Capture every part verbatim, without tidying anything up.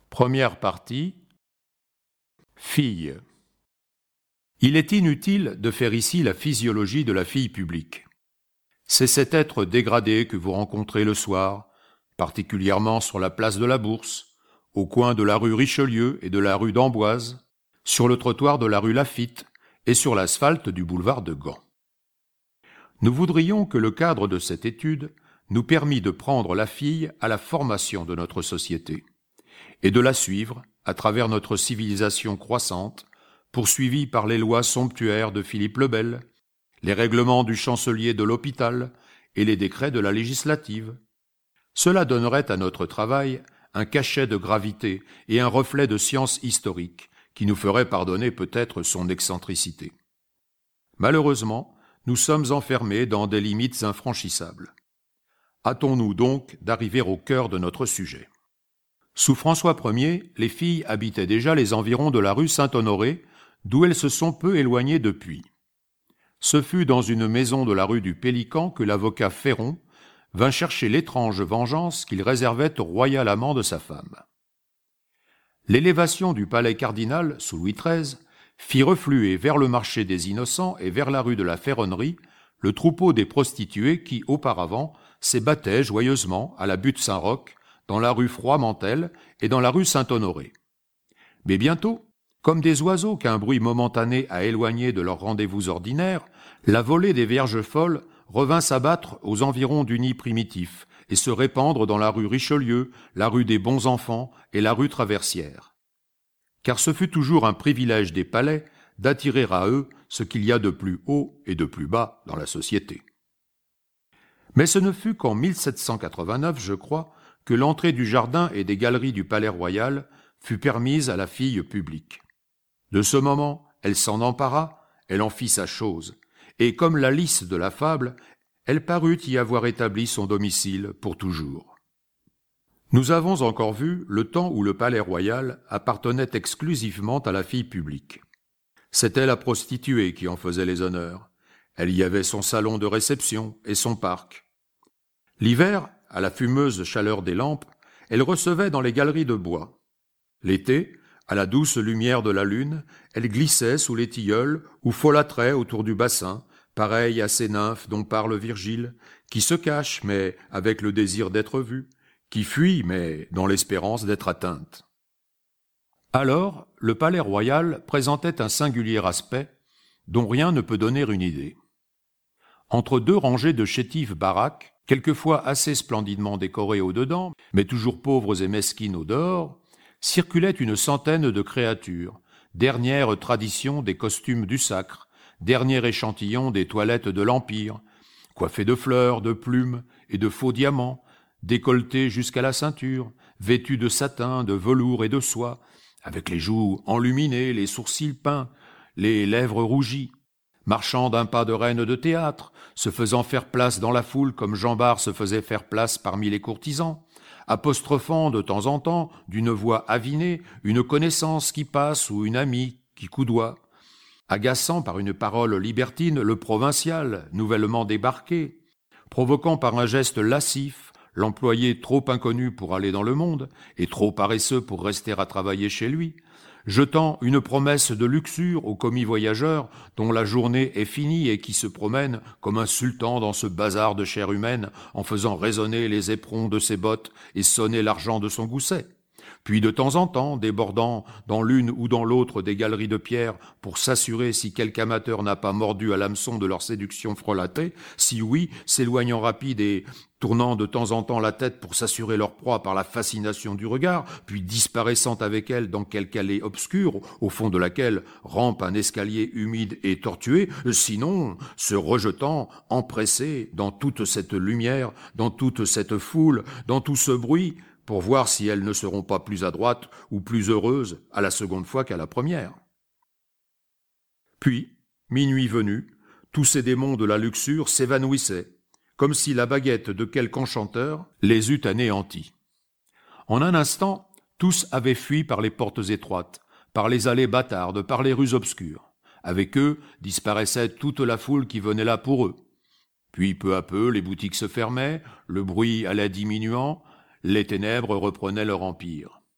Première partie. Fille. Il est inutile de faire ici la physiologie de la fille publique. C'est cet être dégradé que vous rencontrez le soir, particulièrement sur la place de la Bourse, au coin de la rue Richelieu et de la rue d'Amboise, sur le trottoir de la rue Laffitte et sur l'asphalte du boulevard de Gand. Nous voudrions que le cadre de cette étude nous permît de prendre la fille à la formation de notre société et de la suivre à travers notre civilisation croissante, poursuivie par les lois somptuaires de Philippe le Bel, les règlements du chancelier de l'hôpital et les décrets de la législative. Cela donnerait à notre travail un cachet de gravité et un reflet de science historique qui nous ferait pardonner peut-être son excentricité. Malheureusement, nous sommes enfermés dans des limites infranchissables. Hâtons-nous donc d'arriver au cœur de notre sujet. Sous François Ier, les filles habitaient déjà les environs de la rue Saint-Honoré, d'où elles se sont peu éloignées depuis. Ce fut dans une maison de la rue du Pélican que l'avocat Féron vint chercher l'étrange vengeance qu'il réservait au royal amant de sa femme. L'élévation du palais cardinal, sous Louis treize, fit refluer vers le marché des Innocents et vers la rue de la Ferronnerie le troupeau des prostituées qui, auparavant, s'ébattaient joyeusement à la butte Saint-Roch, dans la rue Froidmantel et dans la rue Saint-Honoré. Mais bientôt, comme des oiseaux qu'un bruit momentané a éloignés de leur rendez-vous ordinaire, la volée des vierges folles revint s'abattre aux environs du nid primitif et se répandre dans la rue Richelieu, la rue des Bons Enfants et la rue Traversière. Car ce fut toujours un privilège des palais d'attirer à eux ce qu'il y a de plus haut et de plus bas dans la société. Mais ce ne fut qu'en mille sept cent quatre-vingt-neuf, je crois, que l'entrée du jardin et des galeries du Palais Royal fut permise à la fille publique. De ce moment, elle s'en empara, elle en fit sa chose, et comme la lys de la fable, elle parut y avoir établi son domicile pour toujours. Nous avons encore vu le temps où le Palais Royal appartenait exclusivement à la fille publique. C'était la prostituée qui en faisait les honneurs. Elle y avait son salon de réception et son parc. L'hiver, à la fumeuse chaleur des lampes, elle recevait dans les galeries de bois. L'été, à la douce lumière de la lune, elle glissait sous les tilleuls ou folâtrait autour du bassin, pareille à ces nymphes dont parle Virgile, qui se cachent, mais avec le désir d'être vues, qui fuient, mais dans l'espérance d'être atteintes. Alors, le Palais Royal présentait un singulier aspect dont rien ne peut donner une idée. Entre deux rangées de chétives baraques, quelquefois assez splendidement décorées au-dedans, mais toujours pauvres et mesquines au dehors, circulait une centaine de créatures, dernière tradition des costumes du sacre, dernier échantillon des toilettes de l'Empire, coiffées de fleurs, de plumes et de faux diamants, décolletées jusqu'à la ceinture, vêtues de satin, de velours et de soie, avec les joues enluminées, les sourcils peints, les lèvres rougies, marchant d'un pas de reine de théâtre, se faisant faire place dans la foule comme Jean Bart se faisait faire place parmi les courtisans, apostrophant de temps en temps, d'une voix avinée, une connaissance qui passe ou une amie qui coudoie, agaçant par une parole libertine le provincial nouvellement débarqué, provoquant par un geste lascif l'employé trop inconnu pour aller dans le monde et trop paresseux pour rester à travailler chez lui, jetant une promesse de luxure au commis voyageur dont la journée est finie et qui se promène comme un sultan dans ce bazar de chair humaine en faisant résonner les éperons de ses bottes et sonner l'argent de son gousset. Puis de temps en temps, débordant dans l'une ou dans l'autre des galeries de pierre pour s'assurer si quelque amateur n'a pas mordu à l'hameçon de leur séduction frelatée, si oui, s'éloignant rapide et tournant de temps en temps la tête pour s'assurer leur proie par la fascination du regard, puis disparaissant avec elle dans quelque allée obscure, au fond de laquelle rampe un escalier humide et tortué, sinon se rejetant, empressé dans toute cette lumière, dans toute cette foule, dans tout ce bruit, pour voir si elles ne seront pas plus adroites ou plus heureuses à la seconde fois qu'à la première. Puis, minuit venu, tous ces démons de la luxure s'évanouissaient, comme si la baguette de quelque enchanteur les eût anéantis. En un instant, tous avaient fui par les portes étroites, par les allées bâtardes, par les rues obscures. Avec eux disparaissait toute la foule qui venait là pour eux. Puis peu à peu, les boutiques se fermaient, le bruit allait diminuant, les ténèbres reprenaient leur empire.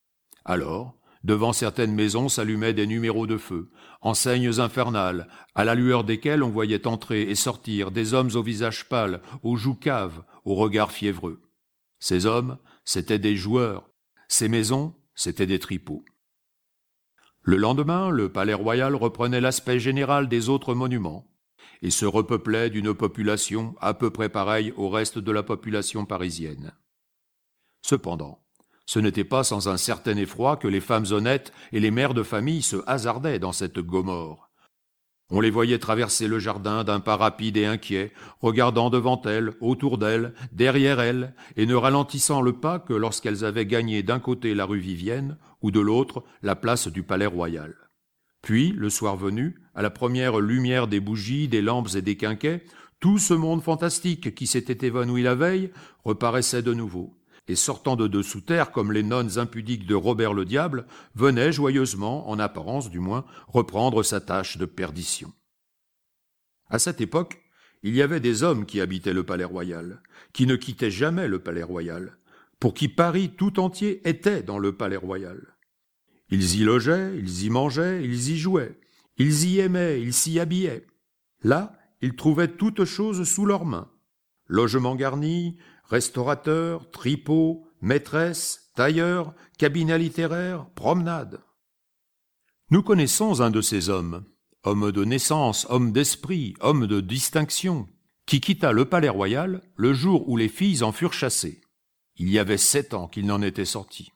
Alors, devant certaines maisons s'allumaient des numéros de feu, enseignes infernales, à la lueur desquelles on voyait entrer et sortir des hommes au visage pâle, aux joues caves, au regard fiévreux. Ces hommes, c'étaient des joueurs. Ces maisons, c'étaient des tripots. Le lendemain, le palais royal reprenait l'aspect général des autres monuments et se repeuplait d'une population à peu près pareille au reste de la population parisienne. Cependant, ce n'était pas sans un certain effroi que les femmes honnêtes et les mères de famille se hasardaient dans cette Gomorrhe. On les voyait traverser le jardin d'un pas rapide et inquiet, regardant devant elles, autour d'elles, derrière elles, et ne ralentissant le pas que lorsqu'elles avaient gagné d'un côté la rue Vivienne ou de l'autre la place du Palais Royal. Puis, le soir venu, à la première lumière des bougies, des lampes et des quinquets, tout ce monde fantastique qui s'était évanoui la veille reparaissait de nouveau, et sortant de dessous terre comme les nonnes impudiques de Robert le Diable, venait joyeusement, en apparence du moins, reprendre sa tâche de perdition. À cette époque, il y avait des hommes qui habitaient le Palais Royal, qui ne quittaient jamais le Palais Royal, pour qui Paris tout entier était dans le Palais Royal. Ils y logeaient, ils y mangeaient, ils y jouaient, ils y aimaient, ils s'y habillaient. Là, ils trouvaient toutes choses sous leurs mains. Logements garnis, restaurateurs, tripots, maîtresses, tailleurs, cabinets littéraires, promenades. Nous connaissons un de ces hommes, homme de naissance, homme d'esprit, homme de distinction, qui quitta le Palais Royal le jour où les filles en furent chassées. Il y avait sept ans qu'il n'en était sorti.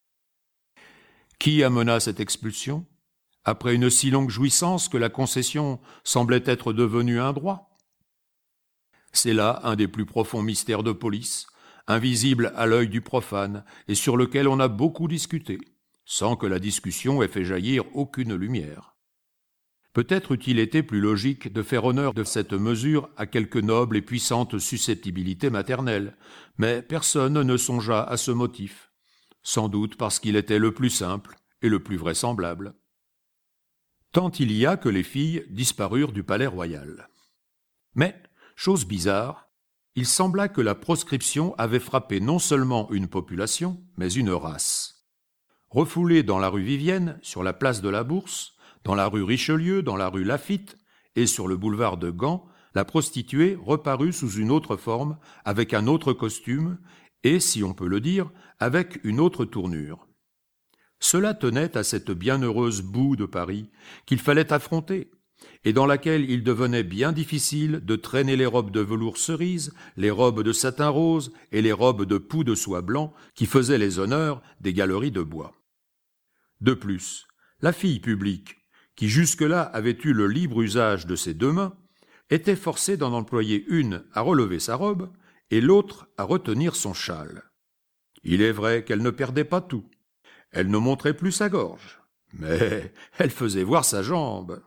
Qui amena cette expulsion, après une si longue jouissance que la concession semblait être devenue un droit? C'est là un des plus profonds mystères de police, invisible à l'œil du profane et sur lequel on a beaucoup discuté, sans que la discussion ait fait jaillir aucune lumière. Peut-être eût-il été plus logique de faire honneur de cette mesure à quelque noble et puissante susceptibilité maternelle, mais personne ne songea à ce motif, sans doute parce qu'il était le plus simple et le plus vraisemblable. Tant il y a que les filles disparurent du Palais Royal. Mais, chose bizarre, il sembla que la proscription avait frappé non seulement une population, mais une race. Refoulée dans la rue Vivienne, sur la place de la Bourse, dans la rue Richelieu, dans la rue Laffitte et sur le boulevard de Gand, la prostituée reparut sous une autre forme, avec un autre costume et, si on peut le dire, avec une autre tournure. Cela tenait à cette bienheureuse boue de Paris qu'il fallait affronter, et dans laquelle il devenait bien difficile de traîner les robes de velours cerise, les robes de satin rose et les robes de pou de soie blanc qui faisaient les honneurs des galeries de bois. De plus, la fille publique, qui jusque-là avait eu le libre usage de ses deux mains, était forcée d'en employer une à relever sa robe et l'autre à retenir son châle. Il est vrai qu'elle ne perdait pas tout. Elle ne montrait plus sa gorge, mais elle faisait voir sa jambe.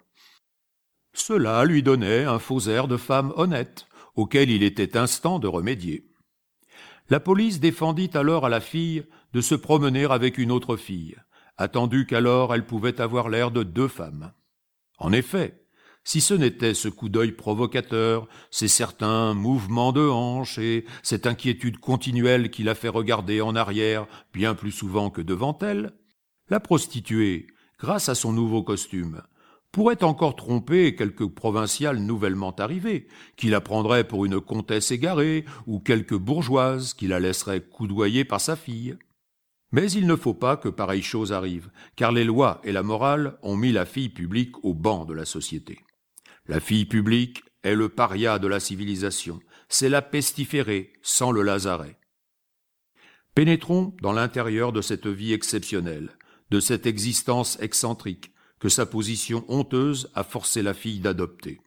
Cela lui donnait un faux air de femme honnête, auquel il était instant de remédier. La police défendit alors à la fille de se promener avec une autre fille, attendu qu'alors elle pouvait avoir l'air de deux femmes. En effet, si ce n'était ce coup d'œil provocateur, ces certains mouvements de hanches et cette inquiétude continuelle qui la fait regarder en arrière bien plus souvent que devant elle, la prostituée, grâce à son nouveau costume, pourrait encore tromper quelque provinciale nouvellement arrivée, qui la prendrait pour une comtesse égarée, ou quelque bourgeoise qui la laisserait coudoyer par sa fille. Mais il ne faut pas que pareille chose arrive, car les lois et la morale ont mis la fille publique au banc de la société. La fille publique est le paria de la civilisation, c'est la pestiférée sans le lazaret. Pénétrons dans l'intérieur de cette vie exceptionnelle, de cette existence excentrique, que sa position honteuse a forcé la fille d'adopter.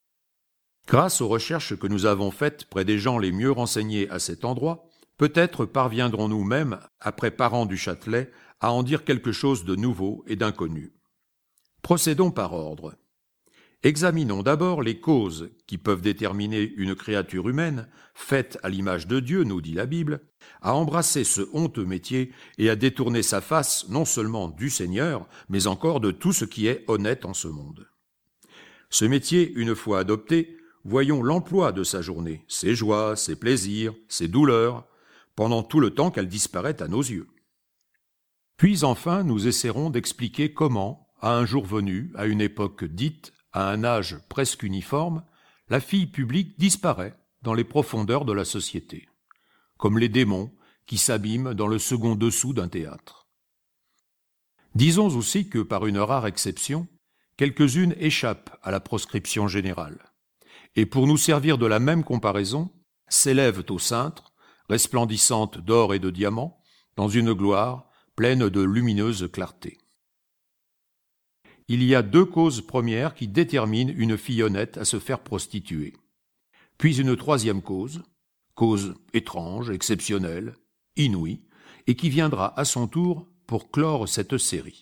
Grâce aux recherches que nous avons faites près des gens les mieux renseignés à cet endroit, peut-être parviendrons-nous même, après Parent du Châtelet, à en dire quelque chose de nouveau et d'inconnu. Procédons par ordre. Examinons d'abord les causes qui peuvent déterminer une créature humaine, faite à l'image de Dieu, nous dit la Bible, à embrasser ce honteux métier et à détourner sa face non seulement du Seigneur, mais encore de tout ce qui est honnête en ce monde. Ce métier, une fois adopté, voyons l'emploi de sa journée, ses joies, ses plaisirs, ses douleurs, pendant tout le temps qu'elle disparaît à nos yeux. Puis enfin, nous essaierons d'expliquer comment, à un jour venu, à une époque dite, à un âge presque uniforme, la fille publique disparaît dans les profondeurs de la société, comme les démons qui s'abîment dans le second dessous d'un théâtre. Disons aussi que, par une rare exception, quelques-unes échappent à la proscription générale, et pour nous servir de la même comparaison, s'élèvent au cintre, resplendissantes d'or et de diamants, dans une gloire pleine de lumineuse clarté. Il y a deux causes premières qui déterminent une fille honnête à se faire prostituer. Puis une troisième cause, cause étrange, exceptionnelle, inouïe, et qui viendra à son tour pour clore cette série.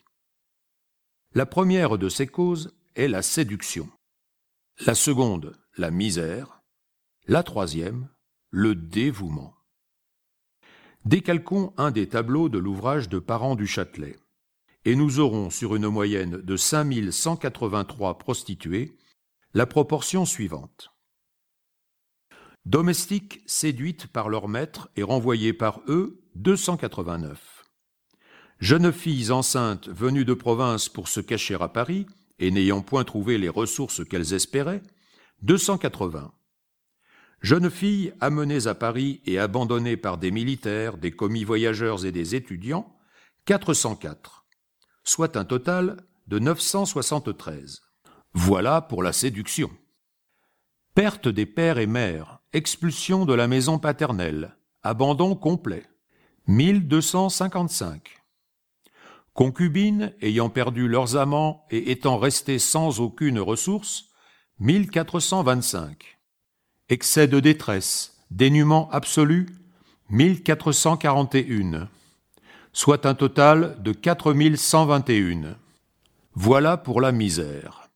La première de ces causes est la séduction. La seconde, la misère. La troisième, le dévouement. Décalquons un des tableaux de l'ouvrage de Parent du Châtelet, et nous aurons sur une moyenne de cinq mille cent quatre-vingt-trois prostituées la proportion suivante. Domestiques séduites par leurs maîtres et renvoyées par eux, deux cent quatre-vingt-neuf. Jeunes filles enceintes venues de province pour se cacher à Paris et n'ayant point trouvé les ressources qu'elles espéraient, deux cent quatre-vingts. Jeunes filles amenées à Paris et abandonnées par des militaires, des commis voyageurs et des étudiants, quatre cent quatre, soit un total de neuf cent soixante-treize. Voilà pour la séduction. Perte des pères et mères, expulsion de la maison paternelle, abandon complet, mille deux cent cinquante-cinq. Concubines ayant perdu leurs amants et étant restées sans aucune ressource, mille quatre cent vingt-cinq. Excès de détresse, dénuement absolu, mille quatre cent quarante et un, soit un total de quatre mille cent vingt et un. Voilà pour la misère.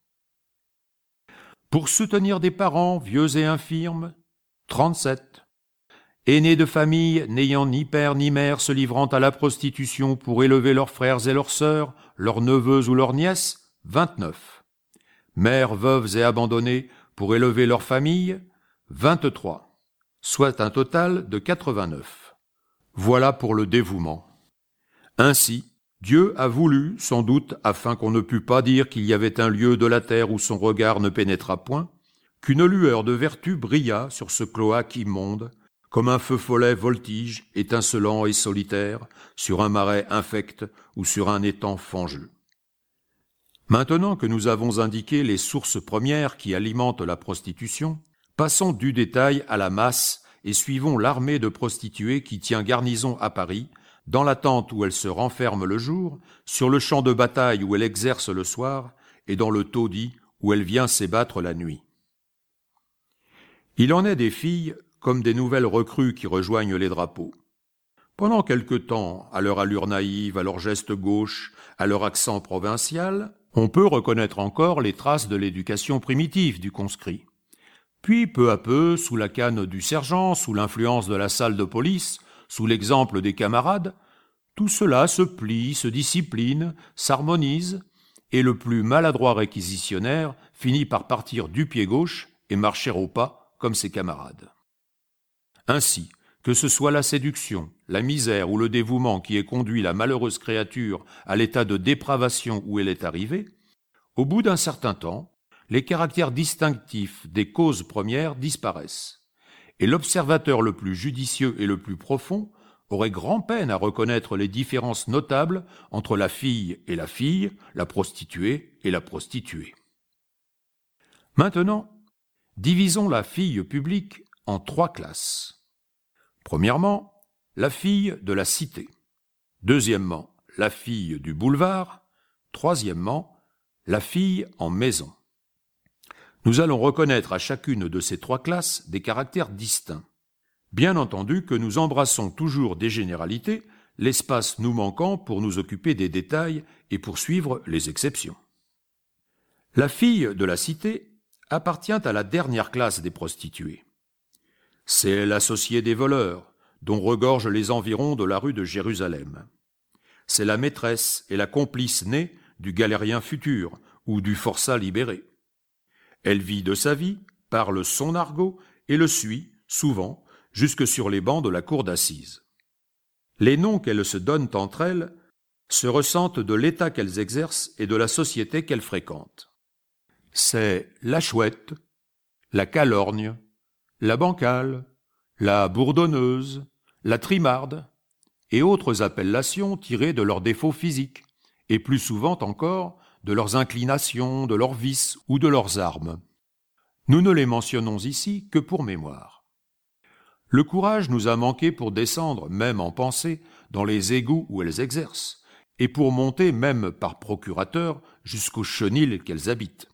Pour soutenir des parents vieux et infirmes, trente-sept. Aînés de famille n'ayant ni père ni mère se livrant à la prostitution pour élever leurs frères et leurs sœurs, leurs neveux ou leurs nièces, vingt-neuf. Mères veuves et abandonnées pour élever leur famille, vingt-trois, soit un total de quatre-vingt-neuf. Voilà pour le dévouement. Ainsi, Dieu a voulu, sans doute, afin qu'on ne pût pas dire qu'il y avait un lieu de la terre où son regard ne pénétra point, qu'une lueur de vertu brilla sur ce cloaque immonde, comme un feu follet voltige, étincelant et solitaire, sur un marais infect ou sur un étang fangeux. Maintenant que nous avons indiqué les sources premières qui alimentent la prostitution, passons du détail à la masse et suivons l'armée de prostituées qui tient garnison à Paris, dans la tente où elle se renferme le jour, sur le champ de bataille où elle exerce le soir, et dans le taudis où elle vient s'ébattre la nuit. Il en est des filles comme des nouvelles recrues qui rejoignent les drapeaux. Pendant quelque temps, à leur allure naïve, à leur geste gauche, à leur accent provincial, on peut reconnaître encore les traces de l'éducation primitive du conscrit. Puis, peu à peu, sous la canne du sergent, sous l'influence de la salle de police, sous l'exemple des camarades, tout cela se plie, se discipline, s'harmonise, et le plus maladroit réquisitionnaire finit par partir du pied gauche et marcher au pas comme ses camarades. Ainsi, que ce soit la séduction, la misère ou le dévouement qui ait conduit la malheureuse créature à l'état de dépravation où elle est arrivée, au bout d'un certain temps, les caractères distinctifs des causes premières disparaissent, et l'observateur le plus judicieux et le plus profond aurait grand-peine à reconnaître les différences notables entre la fille et la fille, la prostituée et la prostituée. Maintenant, divisons la fille publique en trois classes. Premièrement, la fille de la cité. Deuxièmement, la fille du boulevard. Troisièmement, la fille en maison. Nous allons reconnaître à chacune de ces trois classes des caractères distincts. Bien entendu que nous embrassons toujours des généralités, l'espace nous manquant pour nous occuper des détails et poursuivre les exceptions. La fille de la cité appartient à la dernière classe des prostituées. C'est l'associée des voleurs, dont regorgent les environs de la rue de Jérusalem. C'est la maîtresse et la complice née du galérien futur ou du forçat libéré. Elle vit de sa vie, parle son argot et le suit, souvent, jusque sur les bancs de la cour d'assises. Les noms qu'elles se donnent entre elles se ressentent de l'état qu'elles exercent et de la société qu'elles fréquentent. C'est la chouette, la calorgne, la bancale, la bourdonneuse, la trimarde, et autres appellations tirées de leurs défauts physiques, et plus souvent encore de leurs inclinations, de leurs vices ou de leurs armes. Nous ne les mentionnons ici que pour mémoire. Le courage nous a manqué pour descendre, même en pensée, dans les égouts où elles exercent, et pour monter, même par procurateur, jusqu'aux chenils qu'elles habitent.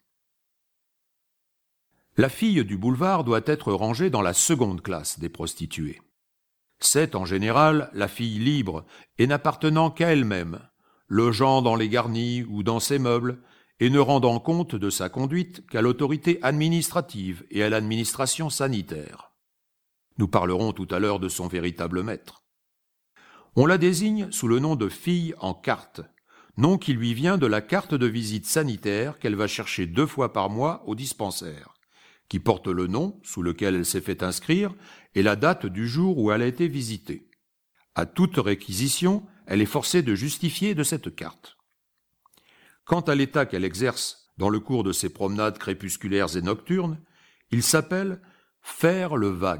La fille du boulevard doit être rangée dans la seconde classe des prostituées. C'est, en général, la fille libre et n'appartenant qu'à elle-même, logeant dans les garnis ou dans ses meubles, et ne rendant compte de sa conduite qu'à l'autorité administrative et à l'administration sanitaire. Nous parlerons tout à l'heure de son véritable maître. On la désigne sous le nom de fille en carte, nom qui lui vient de la carte de visite sanitaire qu'elle va chercher deux fois par mois au dispensaire, qui porte le nom sous lequel elle s'est fait inscrire et la date du jour où elle a été visitée. À toute réquisition, elle est forcée de justifier de cette carte. Quant à l'état qu'elle exerce dans le cours de ses promenades crépusculaires et nocturnes, il s'appelle « faire le vague ».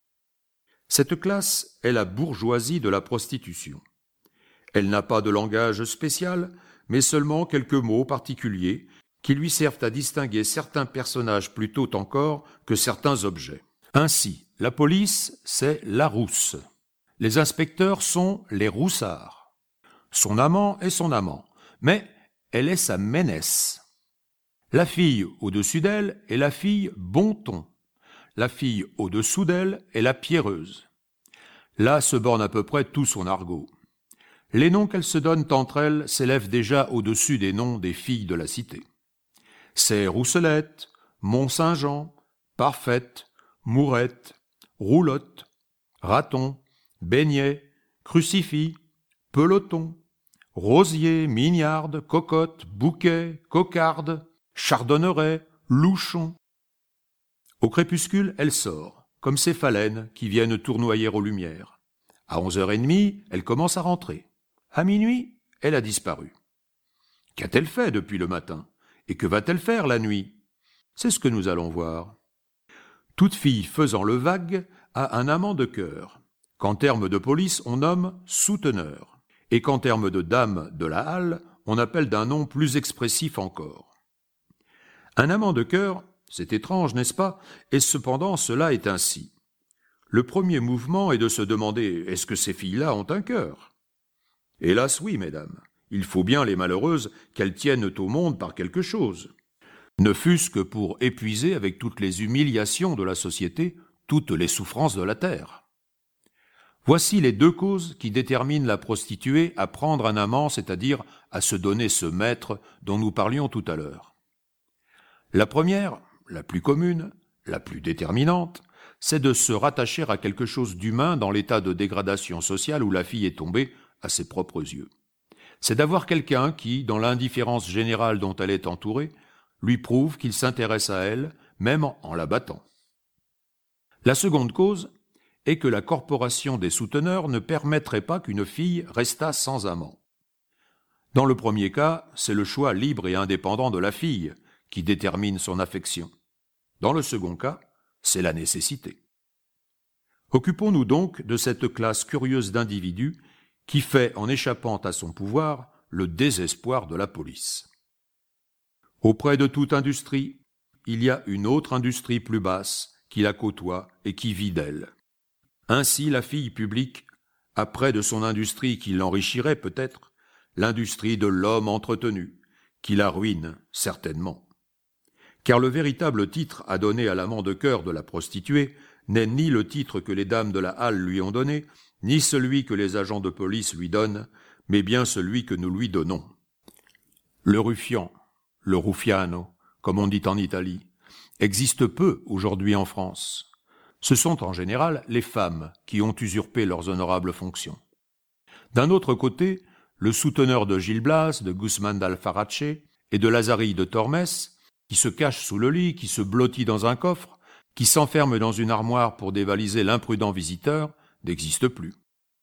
Cette classe est la bourgeoisie de la prostitution. Elle n'a pas de langage spécial, mais seulement quelques mots particuliers qui lui servent à distinguer certains personnages plutôt encore que certains objets. Ainsi, la police, c'est la rousse. Les inspecteurs sont les roussards. Son amant est son amant, mais elle est sa ménesse. La fille au-dessus d'elle est la fille bon ton. La fille au-dessous d'elle est la pierreuse. Là se borne à peu près tout son argot. Les noms qu'elles se donnent entre elles s'élèvent déjà au-dessus des noms des filles de la cité. C'est Rousselette, Mont-Saint-Jean, Parfaite, Mourette, Roulotte, Raton, Beignet, Crucifix, Peloton, Rosier, Mignarde, Cocotte, Bouquet, Cocarde, Chardonneret, Louchon. Au crépuscule, elle sort, comme ces phalènes qui viennent tournoyer aux lumières. À onze heures trente, elle commence à rentrer. À minuit, elle a disparu. Qu'a-t-elle fait depuis le matin ? Et que va-t-elle faire la nuit ? C'est ce que nous allons voir. Toute fille faisant le vague a un amant de cœur, qu'en termes de police on nomme souteneur, et qu'en termes de dame de la halle on appelle d'un nom plus expressif encore. Un amant de cœur, c'est étrange, n'est-ce pas ? Et cependant cela est ainsi. Le premier mouvement est de se demander « est-ce que ces filles-là ont un cœur ?» Hélas oui, mesdames. Il faut bien, les malheureuses, qu'elles tiennent au monde par quelque chose. Ne fût-ce que pour épuiser avec toutes les humiliations de la société, toutes les souffrances de la terre. Voici les deux causes qui déterminent la prostituée à prendre un amant, c'est-à-dire à se donner ce maître dont nous parlions tout à l'heure. La première, la plus commune, la plus déterminante, c'est de se rattacher à quelque chose d'humain dans l'état de dégradation sociale où la fille est tombée à ses propres yeux. C'est d'avoir quelqu'un qui, dans l'indifférence générale dont elle est entourée, lui prouve qu'il s'intéresse à elle, même en la battant. La seconde cause est que la corporation des souteneurs ne permettrait pas qu'une fille restât sans amant. Dans le premier cas, c'est le choix libre et indépendant de la fille qui détermine son affection. Dans le second cas, c'est la nécessité. Occupons-nous donc de cette classe curieuse d'individus qui fait, en échappant à son pouvoir, le désespoir de la police. Auprès de toute industrie, il y a une autre industrie plus basse qui la côtoie et qui vit d'elle. Ainsi, la fille publique a près de son industrie qui l'enrichirait peut-être, l'industrie de l'homme entretenu, qui la ruine certainement. Car le véritable titre à donner à l'amant de cœur de la prostituée n'est ni le titre que les dames de la halle lui ont donné, ni celui que les agents de police lui donnent, mais bien celui que nous lui donnons. Le ruffian, le ruffiano, comme on dit en Italie, existe peu aujourd'hui en France. Ce sont en général les femmes qui ont usurpé leurs honorables fonctions. D'un autre côté, le souteneur de Gil Blas, de Guzman d'Alfarache et de Lazari de Tormes, qui se cache sous le lit, qui se blottit dans un coffre, qui s'enferme dans une armoire pour dévaliser l'imprudent visiteur, n'existe plus.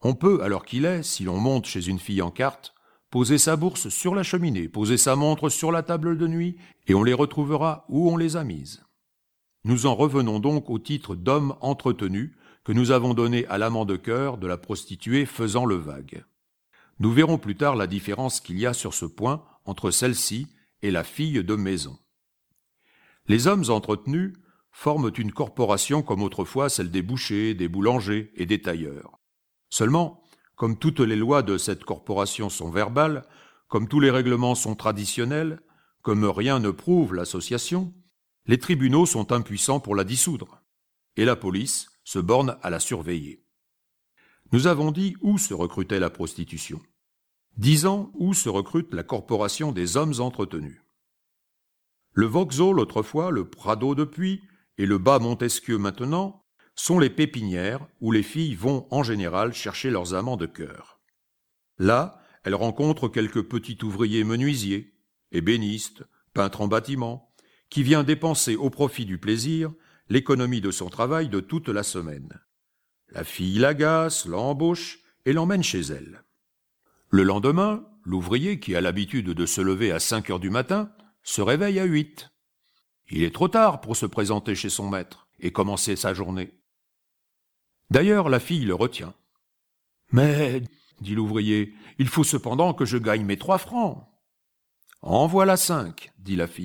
On peut, à l'heure qu'il est, si l'on monte chez une fille en carte, poser sa bourse sur la cheminée, poser sa montre sur la table de nuit, et on les retrouvera où on les a mises. Nous en revenons donc au titre d'homme entretenu que nous avons donné à l'amant de cœur de la prostituée faisant le vague. Nous verrons plus tard la différence qu'il y a sur ce point entre celle-ci et la fille de maison. Les hommes entretenus forment une corporation comme autrefois celle des bouchers, des boulangers et des tailleurs. Seulement, comme toutes les lois de cette corporation sont verbales, comme tous les règlements sont traditionnels, comme rien ne prouve l'association, les tribunaux sont impuissants pour la dissoudre, et la police se borne à la surveiller. Nous avons dit où se recrutait la prostitution. Disons où se recrute la corporation des hommes entretenus. Le Vauxhall autrefois, le Prado depuis, et le Bas Montesquieu maintenant, sont les pépinières où les filles vont en général chercher leurs amants de cœur. Là, elles rencontrent quelques petits ouvriers menuisiers, ébénistes, peintres en bâtiment, qui vient dépenser au profit du plaisir l'économie de son travail de toute la semaine. La fille l'agace, l'embauche et l'emmène chez elle. Le lendemain, l'ouvrier, qui a l'habitude de se lever à cinq heures du matin, se réveille à huit. Il est trop tard pour se présenter chez son maître et commencer sa journée. D'ailleurs, la fille le retient. « Mais, dit l'ouvrier, il faut cependant que je gagne mes trois francs. »« En voilà cinq, dit la fille. »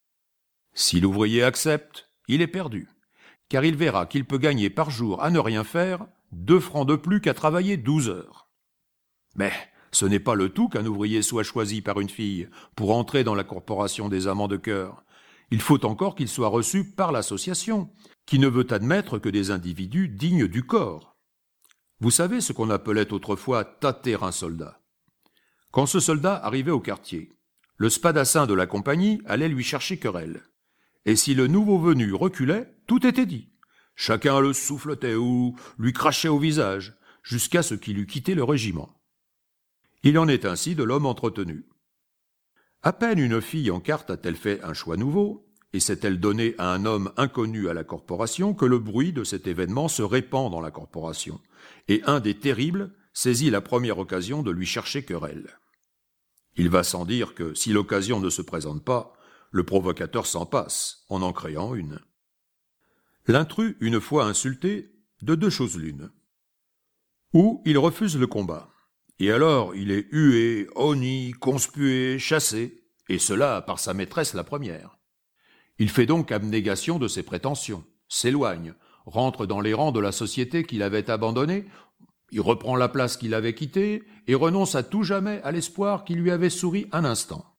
Si l'ouvrier accepte, il est perdu, car il verra qu'il peut gagner par jour à ne rien faire deux francs de plus qu'à travailler douze heures. Mais ce n'est pas le tout qu'un ouvrier soit choisi par une fille pour entrer dans la corporation des amants de cœur. Il faut encore qu'il soit reçu par l'association, qui ne veut admettre que des individus dignes du corps. Vous savez ce qu'on appelait autrefois tâter un soldat. Quand ce soldat arrivait au quartier, le spadassin de la compagnie allait lui chercher querelle. Et si le nouveau venu reculait, tout était dit. Chacun le souffletait ou lui crachait au visage, jusqu'à ce qu'il eût quitté le régiment. Il en est ainsi de l'homme entretenu. À peine une fille en carte a-t-elle fait un choix nouveau, et s'est-elle donnée à un homme inconnu à la corporation, que le bruit de cet événement se répand dans la corporation, et un des terribles saisit la première occasion de lui chercher querelle. Il va sans dire que, si l'occasion ne se présente pas, le provocateur s'en passe, en en créant une. L'intrus, une fois insulté, de deux choses l'une. Ou il refuse le combat, et alors il est hué, honni, conspué, chassé, et cela par sa maîtresse la première. Il fait donc abnégation de ses prétentions, s'éloigne, rentre dans les rangs de la société qu'il avait abandonnée, il reprend la place qu'il avait quittée et renonce à tout jamais à l'espoir qui lui avait souri un instant.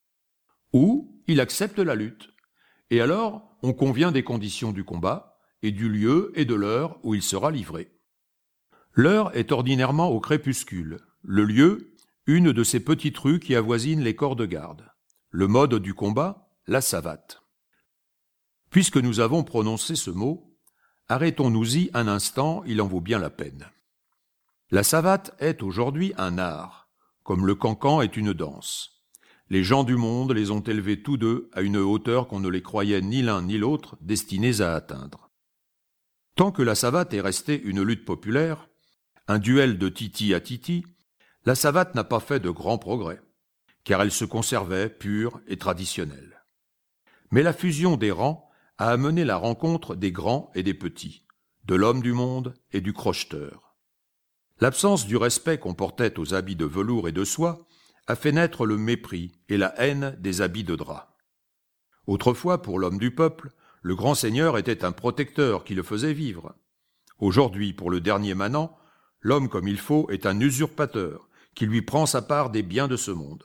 Ou il accepte la lutte, et alors on convient des conditions du combat et du lieu et de l'heure où il sera livré. L'heure est ordinairement au crépuscule, le lieu, une de ces petites rues qui avoisinent les corps de garde. Le mode du combat, la savate. Puisque nous avons prononcé ce mot, arrêtons-nous-y un instant, il en vaut bien la peine. La savate est aujourd'hui un art, comme le cancan est une danse. Les gens du monde les ont élevés tous deux à une hauteur qu'on ne les croyait ni l'un ni l'autre destinés à atteindre. Tant que la savate est restée une lutte populaire, un duel de titi à titi, la savate n'a pas fait de grands progrès, car elle se conservait pure et traditionnelle. Mais la fusion des rangs a amené la rencontre des grands et des petits, de l'homme du monde et du crocheteur. L'absence du respect qu'on portait aux habits de velours et de soie a fait naître le mépris et la haine des habits de drap. Autrefois, pour l'homme du peuple, le grand seigneur était un protecteur qui le faisait vivre. Aujourd'hui, pour le dernier manant, l'homme comme il faut est un usurpateur qui lui prend sa part des biens de ce monde.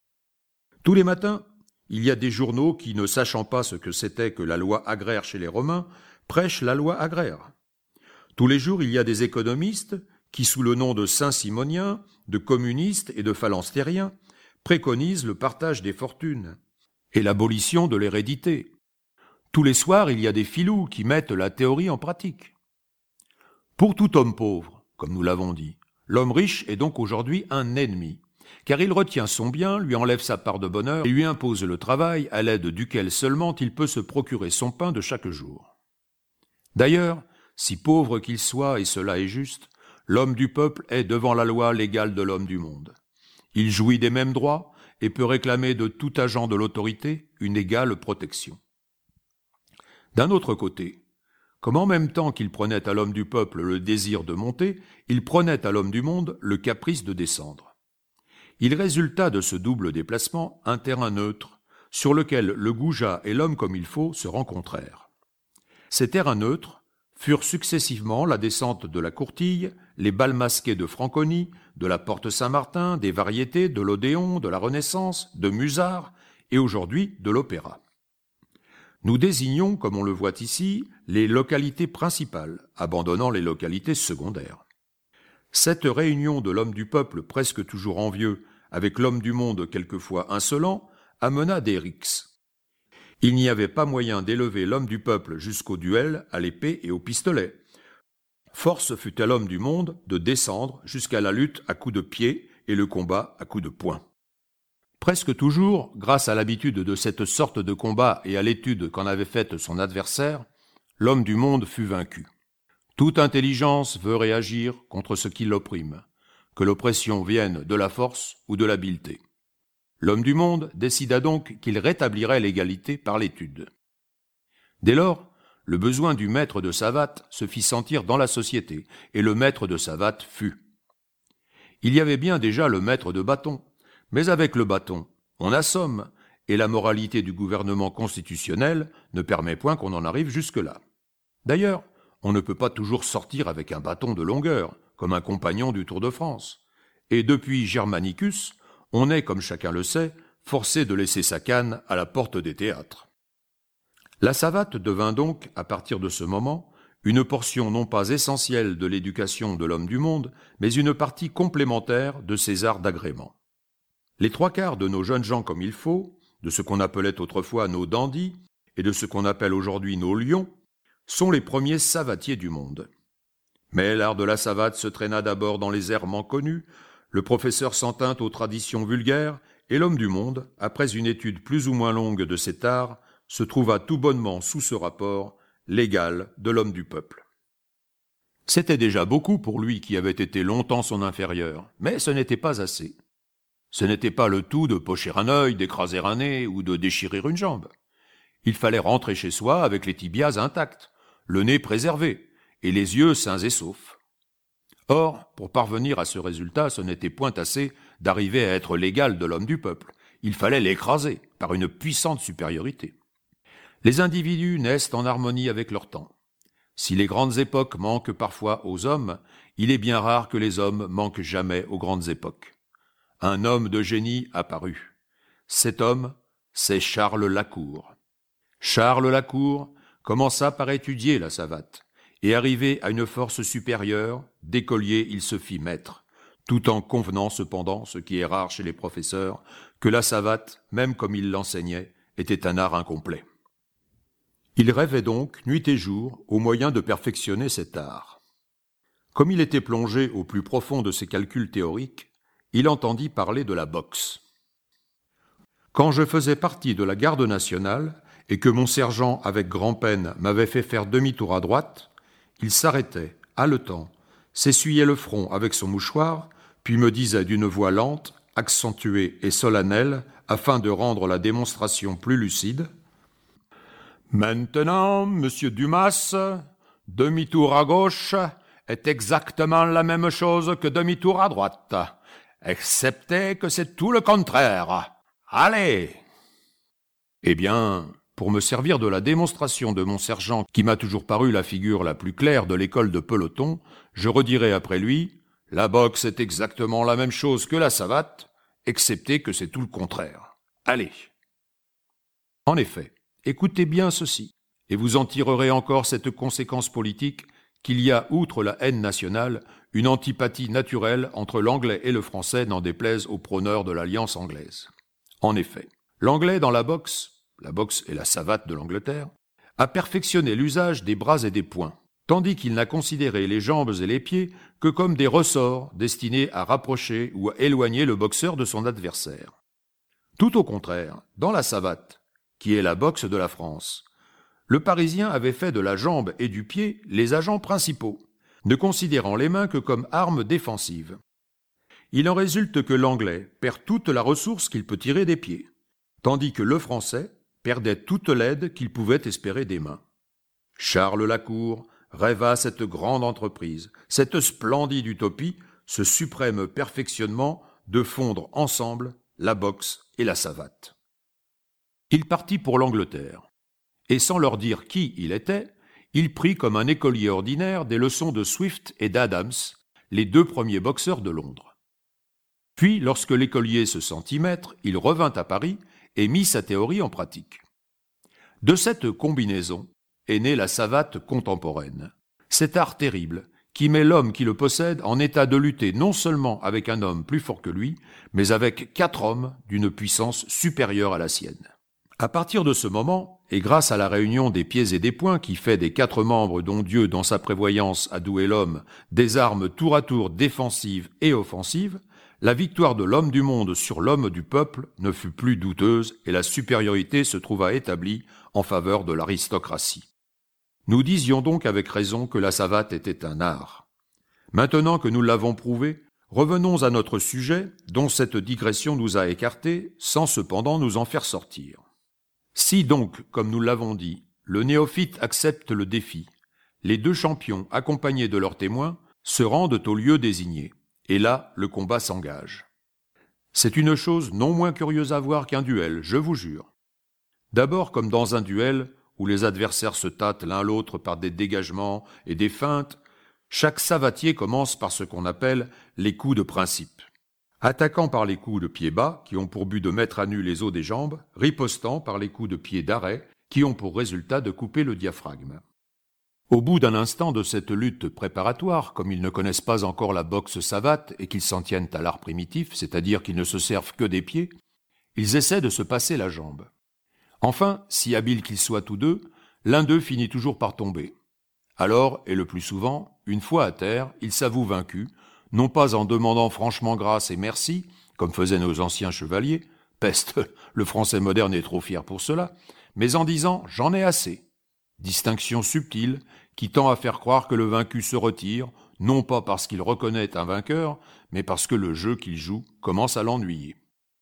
Tous les matins, il y a des journaux qui, ne sachant pas ce que c'était que la loi agraire chez les Romains, prêchent la loi agraire. Tous les jours, il y a des économistes qui, sous le nom de Saint-Simoniens, de communistes et de phalanstériens, préconisent le partage des fortunes et l'abolition de l'hérédité. Tous les soirs, il y a des filous qui mettent la théorie en pratique. Pour tout homme pauvre, comme nous l'avons dit, l'homme riche est donc aujourd'hui un ennemi, car il retient son bien, lui enlève sa part de bonheur et lui impose le travail à l'aide duquel seulement il peut se procurer son pain de chaque jour. D'ailleurs, si pauvre qu'il soit, et cela est juste, L'homme du peuple est devant la loi l'égal de l'homme du monde. Il jouit des mêmes droits et peut réclamer de tout agent de l'autorité une égale protection. D'un autre côté, comme en même temps qu'il prenait à l'homme du peuple le désir de monter, il prenait à l'homme du monde le caprice de descendre. Il résulta de ce double déplacement un terrain neutre, sur lequel le goujat et l'homme comme il faut se rencontrèrent. Ces terrains neutres furent successivement la descente de la Courtille, les bals masqués de Franconie, de la Porte Saint-Martin, des Variétés, de l'Odéon, de la Renaissance, de Musard et aujourd'hui de l'Opéra. Nous désignons, comme on le voit ici, les localités principales, abandonnant les localités secondaires. Cette réunion de l'homme du peuple presque toujours envieux avec l'homme du monde quelquefois insolent amena des rixes. Il n'y avait pas moyen d'élever l'homme du peuple jusqu'au duel à l'épée et au pistolet. Force fut à l'homme du monde de descendre jusqu'à la lutte à coups de pied et le combat à coups de poing. Presque toujours, grâce à l'habitude de cette sorte de combat et à l'étude qu'en avait faite son adversaire, l'homme du monde fut vaincu. Toute intelligence veut réagir contre ce qui l'opprime, que l'oppression vienne de la force ou de l'habileté. L'homme du monde décida donc qu'il rétablirait l'égalité par l'étude. Dès lors, le besoin du maître de savate se fit sentir dans la société, et le maître de savate fut. Il y avait bien déjà le maître de bâton, mais avec le bâton, on assomme, et la moralité du gouvernement constitutionnel ne permet point qu'on en arrive jusque-là. D'ailleurs, on ne peut pas toujours sortir avec un bâton de longueur, comme un compagnon du Tour de France. Et depuis Germanicus, on est, comme chacun le sait, forcé de laisser sa canne à la porte des théâtres. La savate devint donc, à partir de ce moment, une portion non pas essentielle de l'éducation de l'homme du monde, mais une partie complémentaire de ses arts d'agrément. Les trois quarts de nos jeunes gens comme il faut, de ce qu'on appelait autrefois nos dandys, et de ce qu'on appelle aujourd'hui nos lions, sont les premiers savatiers du monde. Mais l'art de la savate se traîna d'abord dans les errements connus, le professeur s'en tint aux traditions vulgaires, et l'homme du monde, après une étude plus ou moins longue de cet art, se trouva tout bonnement sous ce rapport l'égal de l'homme du peuple. C'était déjà beaucoup pour lui qui avait été longtemps son inférieur, mais ce n'était pas assez. Ce n'était pas le tout de pocher un œil, d'écraser un nez ou de déchirer une jambe. Il fallait rentrer chez soi avec les tibias intacts, le nez préservé et les yeux sains et saufs. Or, pour parvenir à ce résultat, ce n'était point assez d'arriver à être l'égal de l'homme du peuple. Il fallait l'écraser par une puissante supériorité. Les individus naissent en harmonie avec leur temps. Si les grandes époques manquent parfois aux hommes, il est bien rare que les hommes manquent jamais aux grandes époques. Un homme de génie apparut. Cet homme, c'est Charles Lacour. Charles Lacour commença par étudier la savate, et arrivé à une force supérieure, d'écolier il se fit maître, tout en convenant cependant, ce qui est rare chez les professeurs, que la savate, même comme il l'enseignait, était un art incomplet. Il rêvait donc, nuit et jour, au moyen de perfectionner cet art. Comme il était plongé au plus profond de ses calculs théoriques, il entendit parler de la boxe. Quand je faisais partie de la garde nationale et que mon sergent, avec grand-peine, m'avait fait faire demi-tour à droite, il s'arrêtait, haletant, s'essuyait le front avec son mouchoir, puis me disait d'une voix lente, accentuée et solennelle, afin de rendre la démonstration plus lucide: « Maintenant, monsieur Dumas, demi-tour à gauche est exactement la même chose que demi-tour à droite, excepté que c'est tout le contraire. Allez !» Eh bien, pour me servir de la démonstration de mon sergent, qui m'a toujours paru la figure la plus claire de l'école de peloton, je redirai après lui: la boxe est exactement la même chose que la savate, excepté que c'est tout le contraire. Allez. En effet, écoutez bien ceci, et vous en tirerez encore cette conséquence politique qu'il y a, outre la haine nationale, une antipathie naturelle entre l'anglais et le français, n'en déplaise aux prôneurs de l'alliance anglaise. En effet, l'anglais dans la boxe, la boxe est la savate de l'Angleterre, a perfectionné l'usage des bras et des poings, tandis qu'il n'a considéré les jambes et les pieds que comme des ressorts destinés à rapprocher ou à éloigner le boxeur de son adversaire. Tout au contraire, dans la savate, qui est la boxe de la France, le Parisien avait fait de la jambe et du pied les agents principaux, ne considérant les mains que comme arme défensive. Il en résulte que l'anglais perd toute la ressource qu'il peut tirer des pieds, tandis que le français perdait toute l'aide qu'il pouvait espérer des mains. Charles Lacour rêva cette grande entreprise, cette splendide utopie, ce suprême perfectionnement de fondre ensemble la boxe et la savate. Il partit pour l'Angleterre, et sans leur dire qui il était, il prit comme un écolier ordinaire des leçons de Swift et d'Adams, les deux premiers boxeurs de Londres. Puis, lorsque l'écolier se sentit maître, il revint à Paris et mit sa théorie en pratique. De cette combinaison est née la savate contemporaine, cet art terrible qui met l'homme qui le possède en état de lutter non seulement avec un homme plus fort que lui, mais avec quatre hommes d'une puissance supérieure à la sienne. À partir de ce moment, et grâce à la réunion des pieds et des poings qui fait des quatre membres dont Dieu, dans sa prévoyance, a doué l'homme, des armes tour à tour défensives et offensives, la victoire de l'homme du monde sur l'homme du peuple ne fut plus douteuse et la supériorité se trouva établie en faveur de l'aristocratie. Nous disions donc avec raison que la savate était un art. Maintenant que nous l'avons prouvé, revenons à notre sujet, dont cette digression nous a écartés, sans cependant nous en faire sortir. Si donc, comme nous l'avons dit, le néophyte accepte le défi, les deux champions, accompagnés de leurs témoins, se rendent au lieu désigné, et là, le combat s'engage. C'est une chose non moins curieuse à voir qu'un duel, je vous jure. D'abord, comme dans un duel, où les adversaires se tâtent l'un l'autre par des dégagements et des feintes, chaque savatier commence par ce qu'on appelle les coups de principe. Attaquant par les coups de pied bas, qui ont pour but de mettre à nu les os des jambes, ripostant par les coups de pied d'arrêt, qui ont pour résultat de couper le diaphragme. Au bout d'un instant de cette lutte préparatoire, comme ils ne connaissent pas encore la boxe savate et qu'ils s'en tiennent à l'art primitif, c'est-à-dire qu'ils ne se servent que des pieds, ils essaient de se passer la jambe. Enfin, si habiles qu'ils soient tous deux, l'un d'eux finit toujours par tomber. Alors, et le plus souvent, une fois à terre, il s'avoue vaincu, non pas en demandant franchement grâce et merci, comme faisaient nos anciens chevaliers, peste, le français moderne est trop fier pour cela, mais en disant « j'en ai assez ». Distinction subtile qui tend à faire croire que le vaincu se retire, non pas parce qu'il reconnaît un vainqueur, mais parce que le jeu qu'il joue commence à l'ennuyer.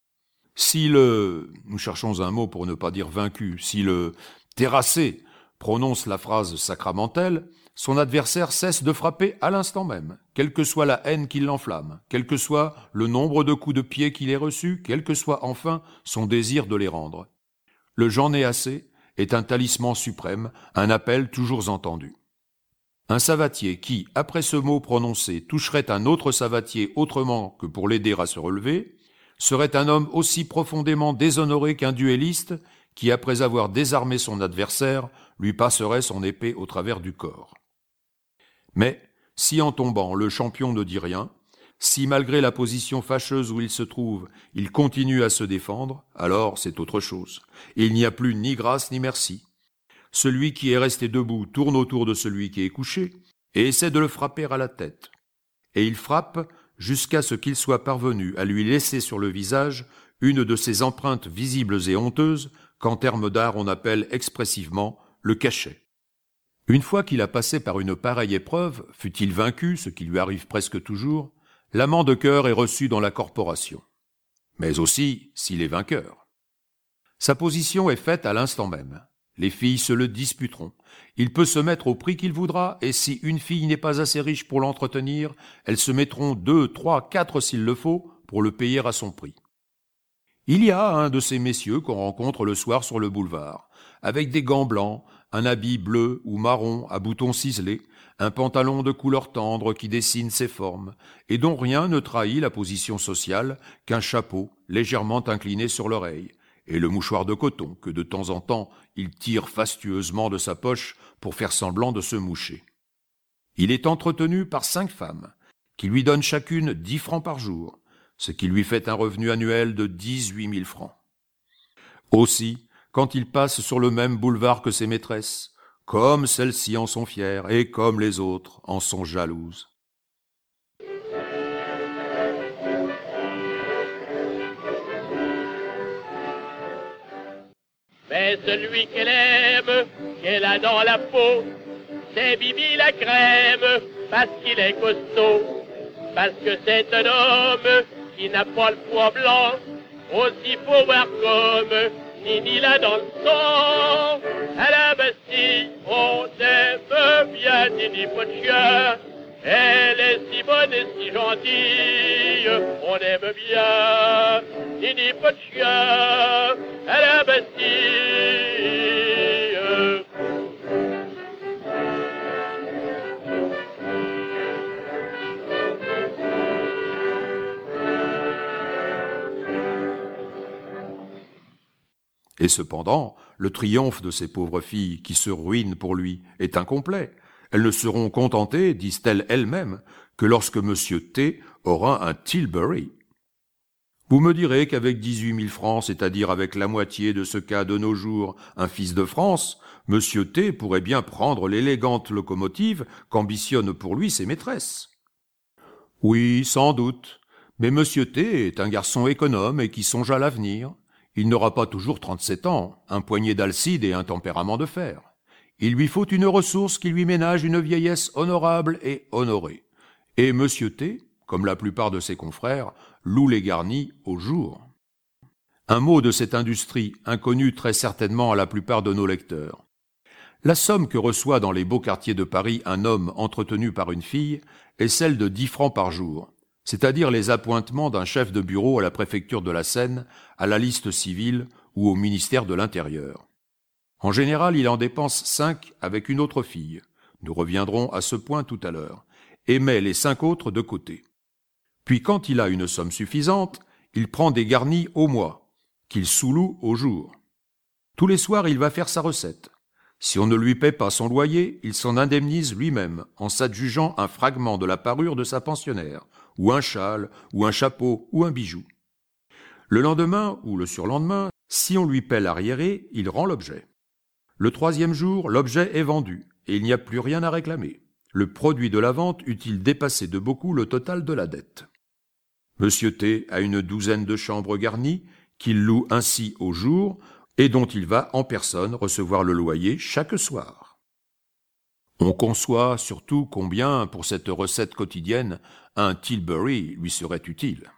Si le, nous cherchons un mot pour ne pas dire vaincu, si le terrassé prononce la phrase sacramentelle, son adversaire cesse de frapper à l'instant même, quelle que soit la haine qui l'enflamme, quel que soit le nombre de coups de pied qu'il ait reçus, quel que soit enfin son désir de les rendre. Le « j'en ai assez » est un talisman suprême, un appel toujours entendu. Un savatier qui, après ce mot prononcé, toucherait un autre savatier autrement que pour l'aider à se relever, serait un homme aussi profondément déshonoré qu'un duelliste qui, après avoir désarmé son adversaire, lui passerait son épée au travers du corps. Mais, si en tombant, le champion ne dit rien, si malgré la position fâcheuse où il se trouve, il continue à se défendre, alors c'est autre chose. Il n'y a plus ni grâce ni merci. Celui qui est resté debout tourne autour de celui qui est couché et essaie de le frapper à la tête. Et il frappe jusqu'à ce qu'il soit parvenu à lui laisser sur le visage une de ces empreintes visibles et honteuses qu'en termes d'art on appelle expressivement le cachet. Une fois qu'il a passé par une pareille épreuve, fût-il vaincu, ce qui lui arrive presque toujours, l'amant de cœur est reçu dans la corporation. Mais aussi s'il est vainqueur. Sa position est faite à l'instant même. Les filles se le disputeront. Il peut se mettre au prix qu'il voudra, et si une fille n'est pas assez riche pour l'entretenir, elles se mettront deux, trois, quatre s'il le faut, pour le payer à son prix. Il y a un de ces messieurs qu'on rencontre le soir sur le boulevard, avec des gants blancs, un habit bleu ou marron à boutons ciselés, un pantalon de couleur tendre qui dessine ses formes, et dont rien ne trahit la position sociale qu'un chapeau légèrement incliné sur l'oreille, et le mouchoir de coton que de temps en temps il tire fastueusement de sa poche pour faire semblant de se moucher. Il est entretenu par cinq femmes, qui lui donnent chacune dix francs par jour, ce qui lui fait un revenu annuel de dix-huit mille francs. Aussi, quand il passe sur le même boulevard que ses maîtresses, comme celles-ci en sont fières et comme les autres en sont jalouses. Mais celui qu'elle aime, qu'elle a dans la peau, c'est Bibi la crème, parce qu'il est costaud, parce que c'est un homme qui n'a pas le poids blanc, aussi faut voir comme Nini là dans le sang. À la Bastille, on aime bien Nini pas de chien. Elle est si bonne et si gentille, on aime bien Nini pas de chien. À la Bastille. Et cependant, le triomphe de ces pauvres filles qui se ruinent pour lui est incomplet. Elles ne seront contentées, disent-elles elles-mêmes, que lorsque Monsieur T aura un Tilbury. Vous me direz qu'avec dix-huit mille francs, c'est-à-dire avec la moitié de ce qu'a de nos jours un fils de France, Monsieur T pourrait bien prendre l'élégante locomotive qu'ambitionnent pour lui ses maîtresses. Oui, sans doute, mais Monsieur T est un garçon économe et qui songe à l'avenir. Il n'aura pas toujours trente-sept ans, un poignet d'alcide et un tempérament de fer. Il lui faut une ressource qui lui ménage une vieillesse honorable et honorée. Et Monsieur T, comme la plupart de ses confrères, loue les garnis au jour. Un mot de cette industrie, inconnue très certainement à la plupart de nos lecteurs. La somme que reçoit dans les beaux quartiers de Paris un homme entretenu par une fille est celle de dix francs par jour, c'est-à-dire les appointements d'un chef de bureau à la préfecture de la Seine, à la liste civile ou au ministère de l'Intérieur. En général, il en dépense cinq avec une autre fille, nous reviendrons à ce point tout à l'heure, et met les cinq autres de côté. Puis quand il a une somme suffisante, il prend des garnis au mois, qu'il sous-loue au jour. Tous les soirs, il va faire sa recette. Si on ne lui paie pas son loyer, il s'en indemnise lui-même en s'adjugeant un fragment de la parure de sa pensionnaire, ou un châle, ou un chapeau, ou un bijou. Le lendemain ou le surlendemain, si on lui paie l'arriéré, il rend l'objet. Le troisième jour, l'objet est vendu, et il n'y a plus rien à réclamer. Le produit de la vente eût-il dépassé de beaucoup le total de la dette. Monsieur T a une douzaine de chambres garnies, qu'il loue ainsi au jour, et dont il va en personne recevoir le loyer chaque soir. On conçoit surtout combien, pour cette recette quotidienne, un Tilbury lui serait utile.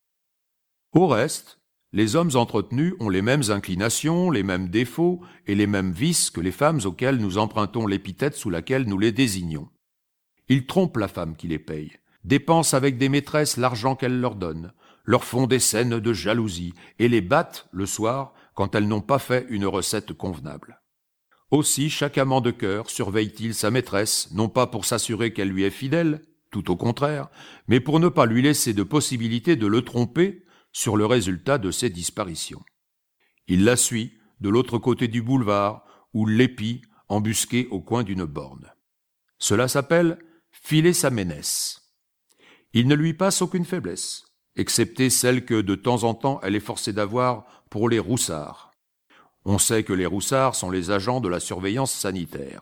Au reste, les hommes entretenus ont les mêmes inclinations, les mêmes défauts et les mêmes vices que les femmes auxquelles nous empruntons l'épithète sous laquelle nous les désignons. Ils trompent la femme qui les paye, dépensent avec des maîtresses l'argent qu'elle leur donne, leur font des scènes de jalousie et les battent le soir quand elles n'ont pas fait une recette convenable. Aussi chaque amant de cœur surveille-t-il sa maîtresse, non pas pour s'assurer qu'elle lui est fidèle, tout au contraire, mais pour ne pas lui laisser de possibilité de le tromper sur le résultat de ses disparitions. Il la suit de l'autre côté du boulevard ou l'épie embusquée au coin d'une borne. Cela s'appelle filer sa ménesse. Il ne lui passe aucune faiblesse, excepté celle que de temps en temps elle est forcée d'avoir pour les roussards. On sait que les roussards sont les agents de la surveillance sanitaire.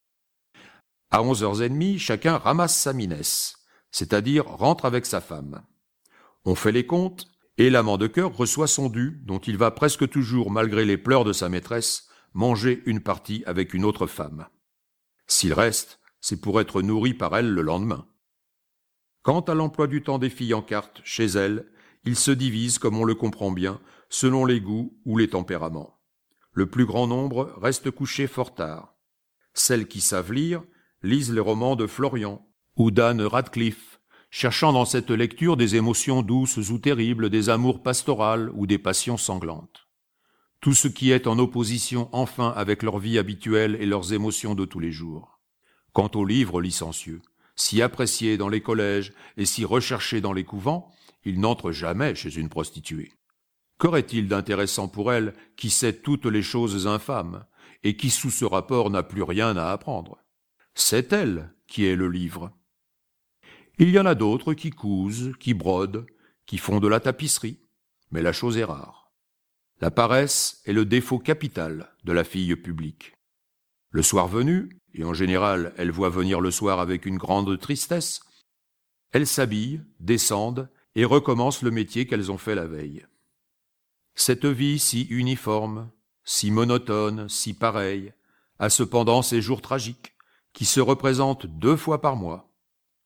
À onze heures trente, chacun ramasse sa minesse, c'est-à-dire rentre avec sa femme. On fait les comptes, et l'amant de cœur reçoit son dû, dont il va presque toujours, malgré les pleurs de sa maîtresse, manger une partie avec une autre femme. S'il reste, c'est pour être nourri par elle le lendemain. Quant à l'emploi du temps des filles en carte, chez elles, il se divise, comme on le comprend bien, selon les goûts ou les tempéraments. Le plus grand nombre reste couché fort tard. Celles qui savent lire lisent les romans de Florian ou d'Anne Radcliffe, cherchant dans cette lecture des émotions douces ou terribles, des amours pastorales ou des passions sanglantes. Tout ce qui est en opposition enfin avec leur vie habituelle et leurs émotions de tous les jours. Quant aux livres licencieux, si appréciés dans les collèges et si recherchés dans les couvents, ils n'entrent jamais chez une prostituée. Qu'aurait-il d'intéressant pour elle qui sait toutes les choses infâmes et qui sous ce rapport n'a plus rien à apprendre? C'est elle qui est le livre. Il y en a d'autres qui cousent, qui brodent, qui font de la tapisserie, mais la chose est rare. La paresse est le défaut capital de la fille publique. Le soir venu, et en général elle voit venir le soir avec une grande tristesse, elles s'habillent, descendent et recommencent le métier qu'elles ont fait la veille. Cette vie si uniforme, si monotone, si pareille, a cependant ses jours tragiques, qui se représentent deux fois par mois.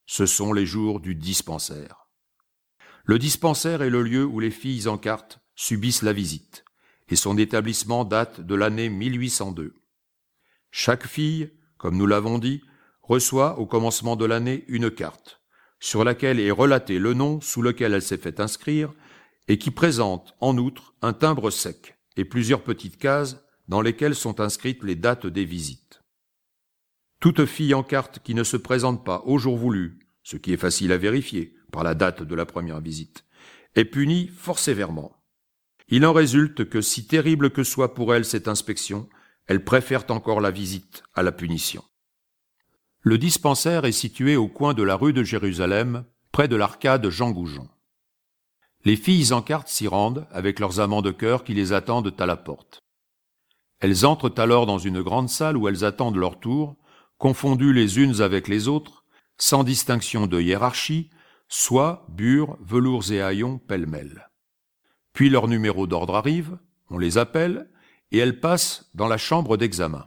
ce sont les jours du dispensaire. Le dispensaire est le lieu où les filles en carte subissent la visite, et son établissement date de l'année mille huit cent deux. Chaque fille, comme nous l'avons dit, reçoit au commencement de l'année une carte, sur laquelle est relaté le nom sous lequel elle s'est fait inscrire, et qui présente, en outre, un timbre sec et plusieurs petites cases dans lesquelles sont inscrites les dates des visites. Toute fille en carte qui ne se présente pas au jour voulu, ce qui est facile à vérifier par la date de la première visite, est punie fort sévèrement. Il en résulte que, si terrible que soit pour elle cette inspection, elle préfère encore la visite à la punition. Le dispensaire est situé au coin de la rue de Jérusalem, près de l'arcade Jean Goujon. Les filles en carte s'y rendent avec leurs amants de cœur qui les attendent à la porte. Elles entrent alors dans une grande salle où elles attendent leur tour, confondues les unes avec les autres, sans distinction de hiérarchie, soie, bure, velours et haillons pêle-mêle. Puis leur numéro d'ordre arrive, on les appelle, et elles passent dans la chambre d'examen.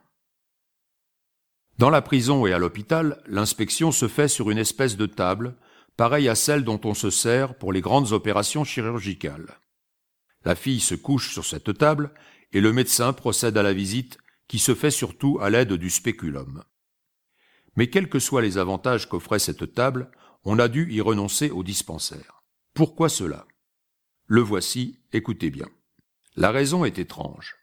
Dans la prison et à l'hôpital, l'inspection se fait sur une espèce de table, pareille à celle dont on se sert pour les grandes opérations chirurgicales. La fille se couche sur cette table et le médecin procède à la visite qui se fait surtout à l'aide du spéculum. Mais quels que soient les avantages qu'offrait cette table, on a dû y renoncer au dispensaire. Pourquoi cela ? Le voici, écoutez bien. La raison est étrange.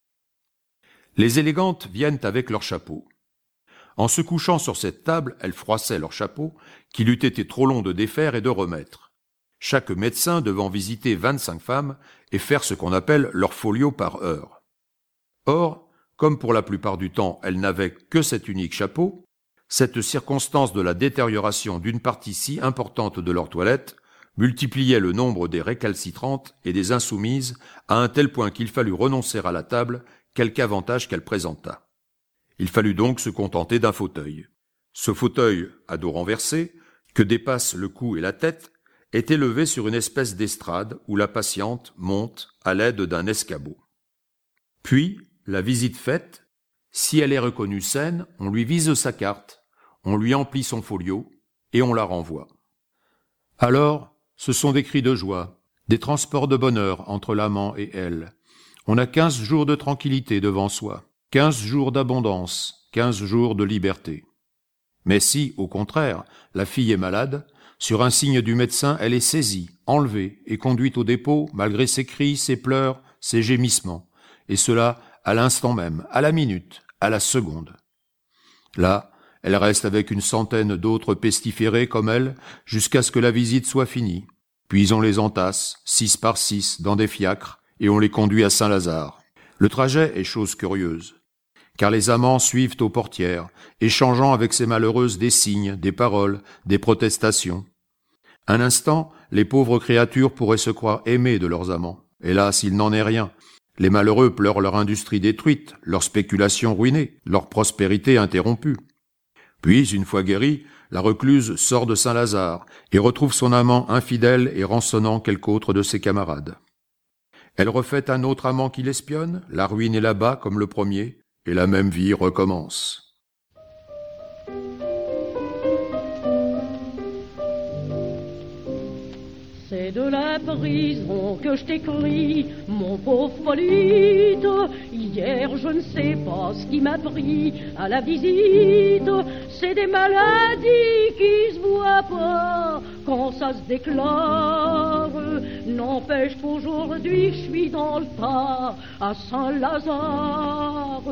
Les élégantes viennent avec leur chapeau. En se couchant sur cette table, elles froissaient leur chapeau, qu'il eût été trop long de défaire et de remettre. Chaque médecin devant visiter vingt-cinq femmes et faire ce qu'on appelle leur folio par heure. Or, comme pour la plupart du temps elles n'avaient que cet unique chapeau, cette circonstance de la détérioration d'une partie si importante de leur toilette multipliait le nombre des récalcitrantes et des insoumises à un tel point qu'il fallut renoncer à la table, quelque avantage qu'elle présentât. Il fallut donc se contenter d'un fauteuil. Ce fauteuil, à dos renversé, que dépassent le cou et la tête, est élevé sur une espèce d'estrade où la patiente monte à l'aide d'un escabeau. Puis, la visite faite, si elle est reconnue saine, on lui vise sa carte, on lui emplit son folio et on la renvoie. Alors, ce sont des cris de joie, des transports de bonheur entre l'amant et elle. On a quinze jours de tranquillité devant soi, quinze jours d'abondance, quinze jours de liberté. Mais si, au contraire, la fille est malade, sur un signe du médecin, elle est saisie, enlevée et conduite au dépôt malgré ses cris, ses pleurs, ses gémissements, et cela à l'instant même, à la minute, à la seconde. Là, elle reste avec une centaine d'autres pestiférés comme elle jusqu'à ce que la visite soit finie. Puis on les entasse, six par six, dans des fiacres, et on les conduit à Saint-Lazare. Le trajet est chose curieuse, car les amants suivent aux portières, échangeant avec ces malheureuses des signes, des paroles, des protestations. Un instant, les pauvres créatures pourraient se croire aimées de leurs amants. Hélas, il n'en est rien. Les malheureux pleurent leur industrie détruite, leur spéculation ruinée, leur prospérité interrompue. Puis, une fois guérie, la recluse sort de Saint-Lazare et retrouve son amant infidèle et rançonnant quelque autre de ses camarades. Elle refait un autre amant qui l'espionne, la ruine est là-bas comme le premier, et la même vie recommence. C'est de la prison que je t'écris, mon pauvre Polyte. Hier, je ne sais pas ce qui m'a pris à la visite. C'est des maladies qui se voient pas quand ça se déclare. N'empêche qu'aujourd'hui, je suis dans le tas à Saint-Lazare.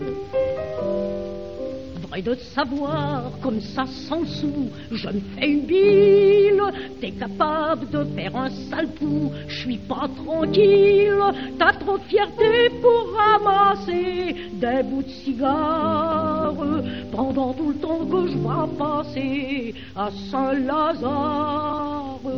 Vrai de te savoir, comme ça sans sou, je me fais une bile. T'es capable de faire un sale coup, je suis pas tranquille. T'as trop de fierté pour ramasser des bouts de cigare pendant tout le temps que je vois passer à Saint-Lazare.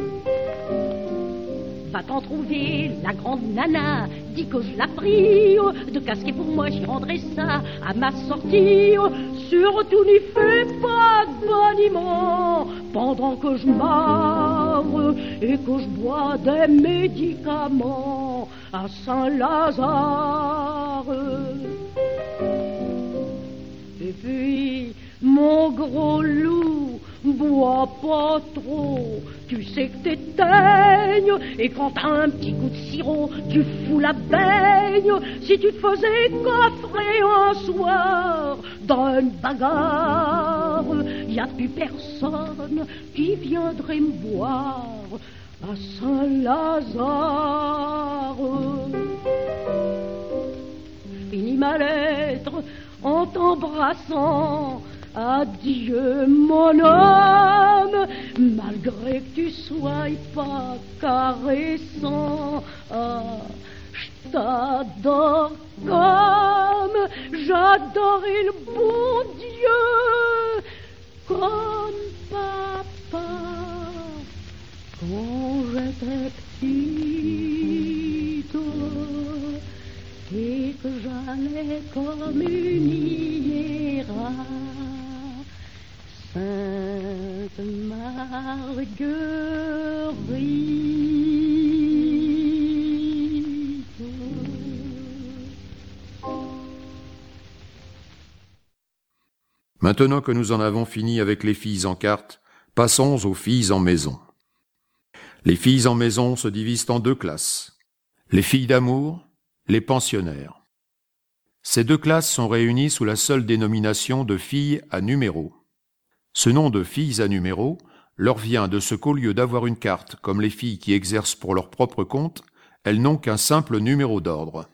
Va t'en trouver, la grande nana, dis que je la prie de casquer pour moi, j'y rendrai ça à ma sortie. Surtout n'y fais pas de boniment pendant que je marre et que je bois des médicaments à Saint-Lazare. Et puis, mon gros loup, bois pas trop, tu sais que t'éteignes, et quand t'as un petit coup de sirop, tu fous la baigne. Si tu te faisais coffrer un soir dans une bagarre, y a plus personne qui viendrait me boire à Saint-Lazare. Finis ma lettre en t'embrassant. Adieu mon homme, malgré que tu sois pas caressant. Ah, je t'adore comme j'adorais le bon Dieu, comme papa quand j'étais petite et que j'allais comme une hiéra. Sainte Marguerite. Maintenant que nous en avons fini avec les filles en carte, passons aux filles en maison. Les filles en maison se divisent en deux classes. Les filles d'amour, les pensionnaires. Ces deux classes sont réunies sous la seule dénomination de filles à numéro. Ce nom de filles à numéro leur vient de ce qu'au lieu d'avoir une carte comme les filles qui exercent pour leur propre compte, elles n'ont qu'un simple numéro d'ordre.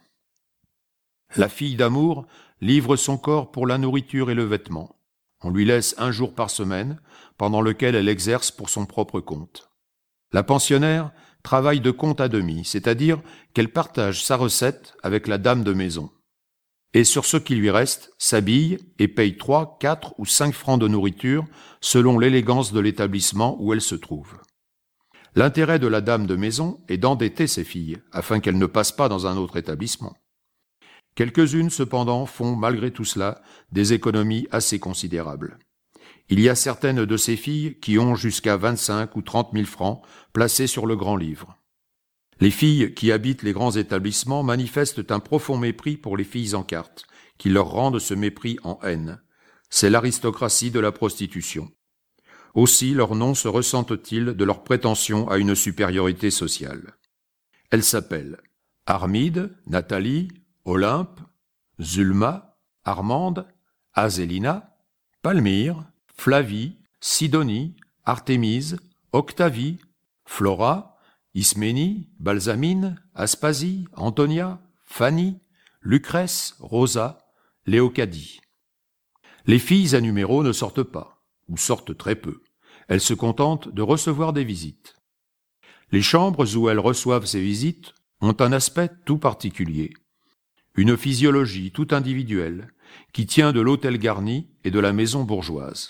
La fille d'amour livre son corps pour la nourriture et le vêtement. On lui laisse un jour par semaine, pendant lequel elle exerce pour son propre compte. La pensionnaire travaille de compte à demi, c'est-à-dire qu'elle partage sa recette avec la dame de maison. Et sur ce qui lui reste, s'habille et paye trois, quatre ou cinq francs de nourriture selon l'élégance de l'établissement où elle se trouve. L'intérêt de la dame de maison est d'endetter ses filles, afin qu'elles ne passent pas dans un autre établissement. Quelques-unes, cependant, font, malgré tout cela, des économies assez considérables. Il y a certaines de ces filles qui ont jusqu'à vingt-cinq ou trente mille francs placés sur le grand livre. Les filles qui habitent les grands établissements manifestent un profond mépris pour les filles en carte, qui leur rendent ce mépris en haine. C'est l'aristocratie de la prostitution. Aussi leurs noms se ressentent-ils de leur prétention à une supériorité sociale. Elles s'appellent Armide, Nathalie, Olympe, Zulma, Armande, Azélina, Palmyre, Flavie, Sidonie, Artémise, Octavie, Flora, Isménie, Balsamine, Aspasie, Antonia, Fanny, Lucrèce, Rosa, Léocadie. Les filles à numéro ne sortent pas, ou sortent très peu. Elles se contentent de recevoir des visites. Les chambres où elles reçoivent ces visites ont un aspect tout particulier. Une physiologie tout individuelle, qui tient de l'hôtel garni et de la maison bourgeoise.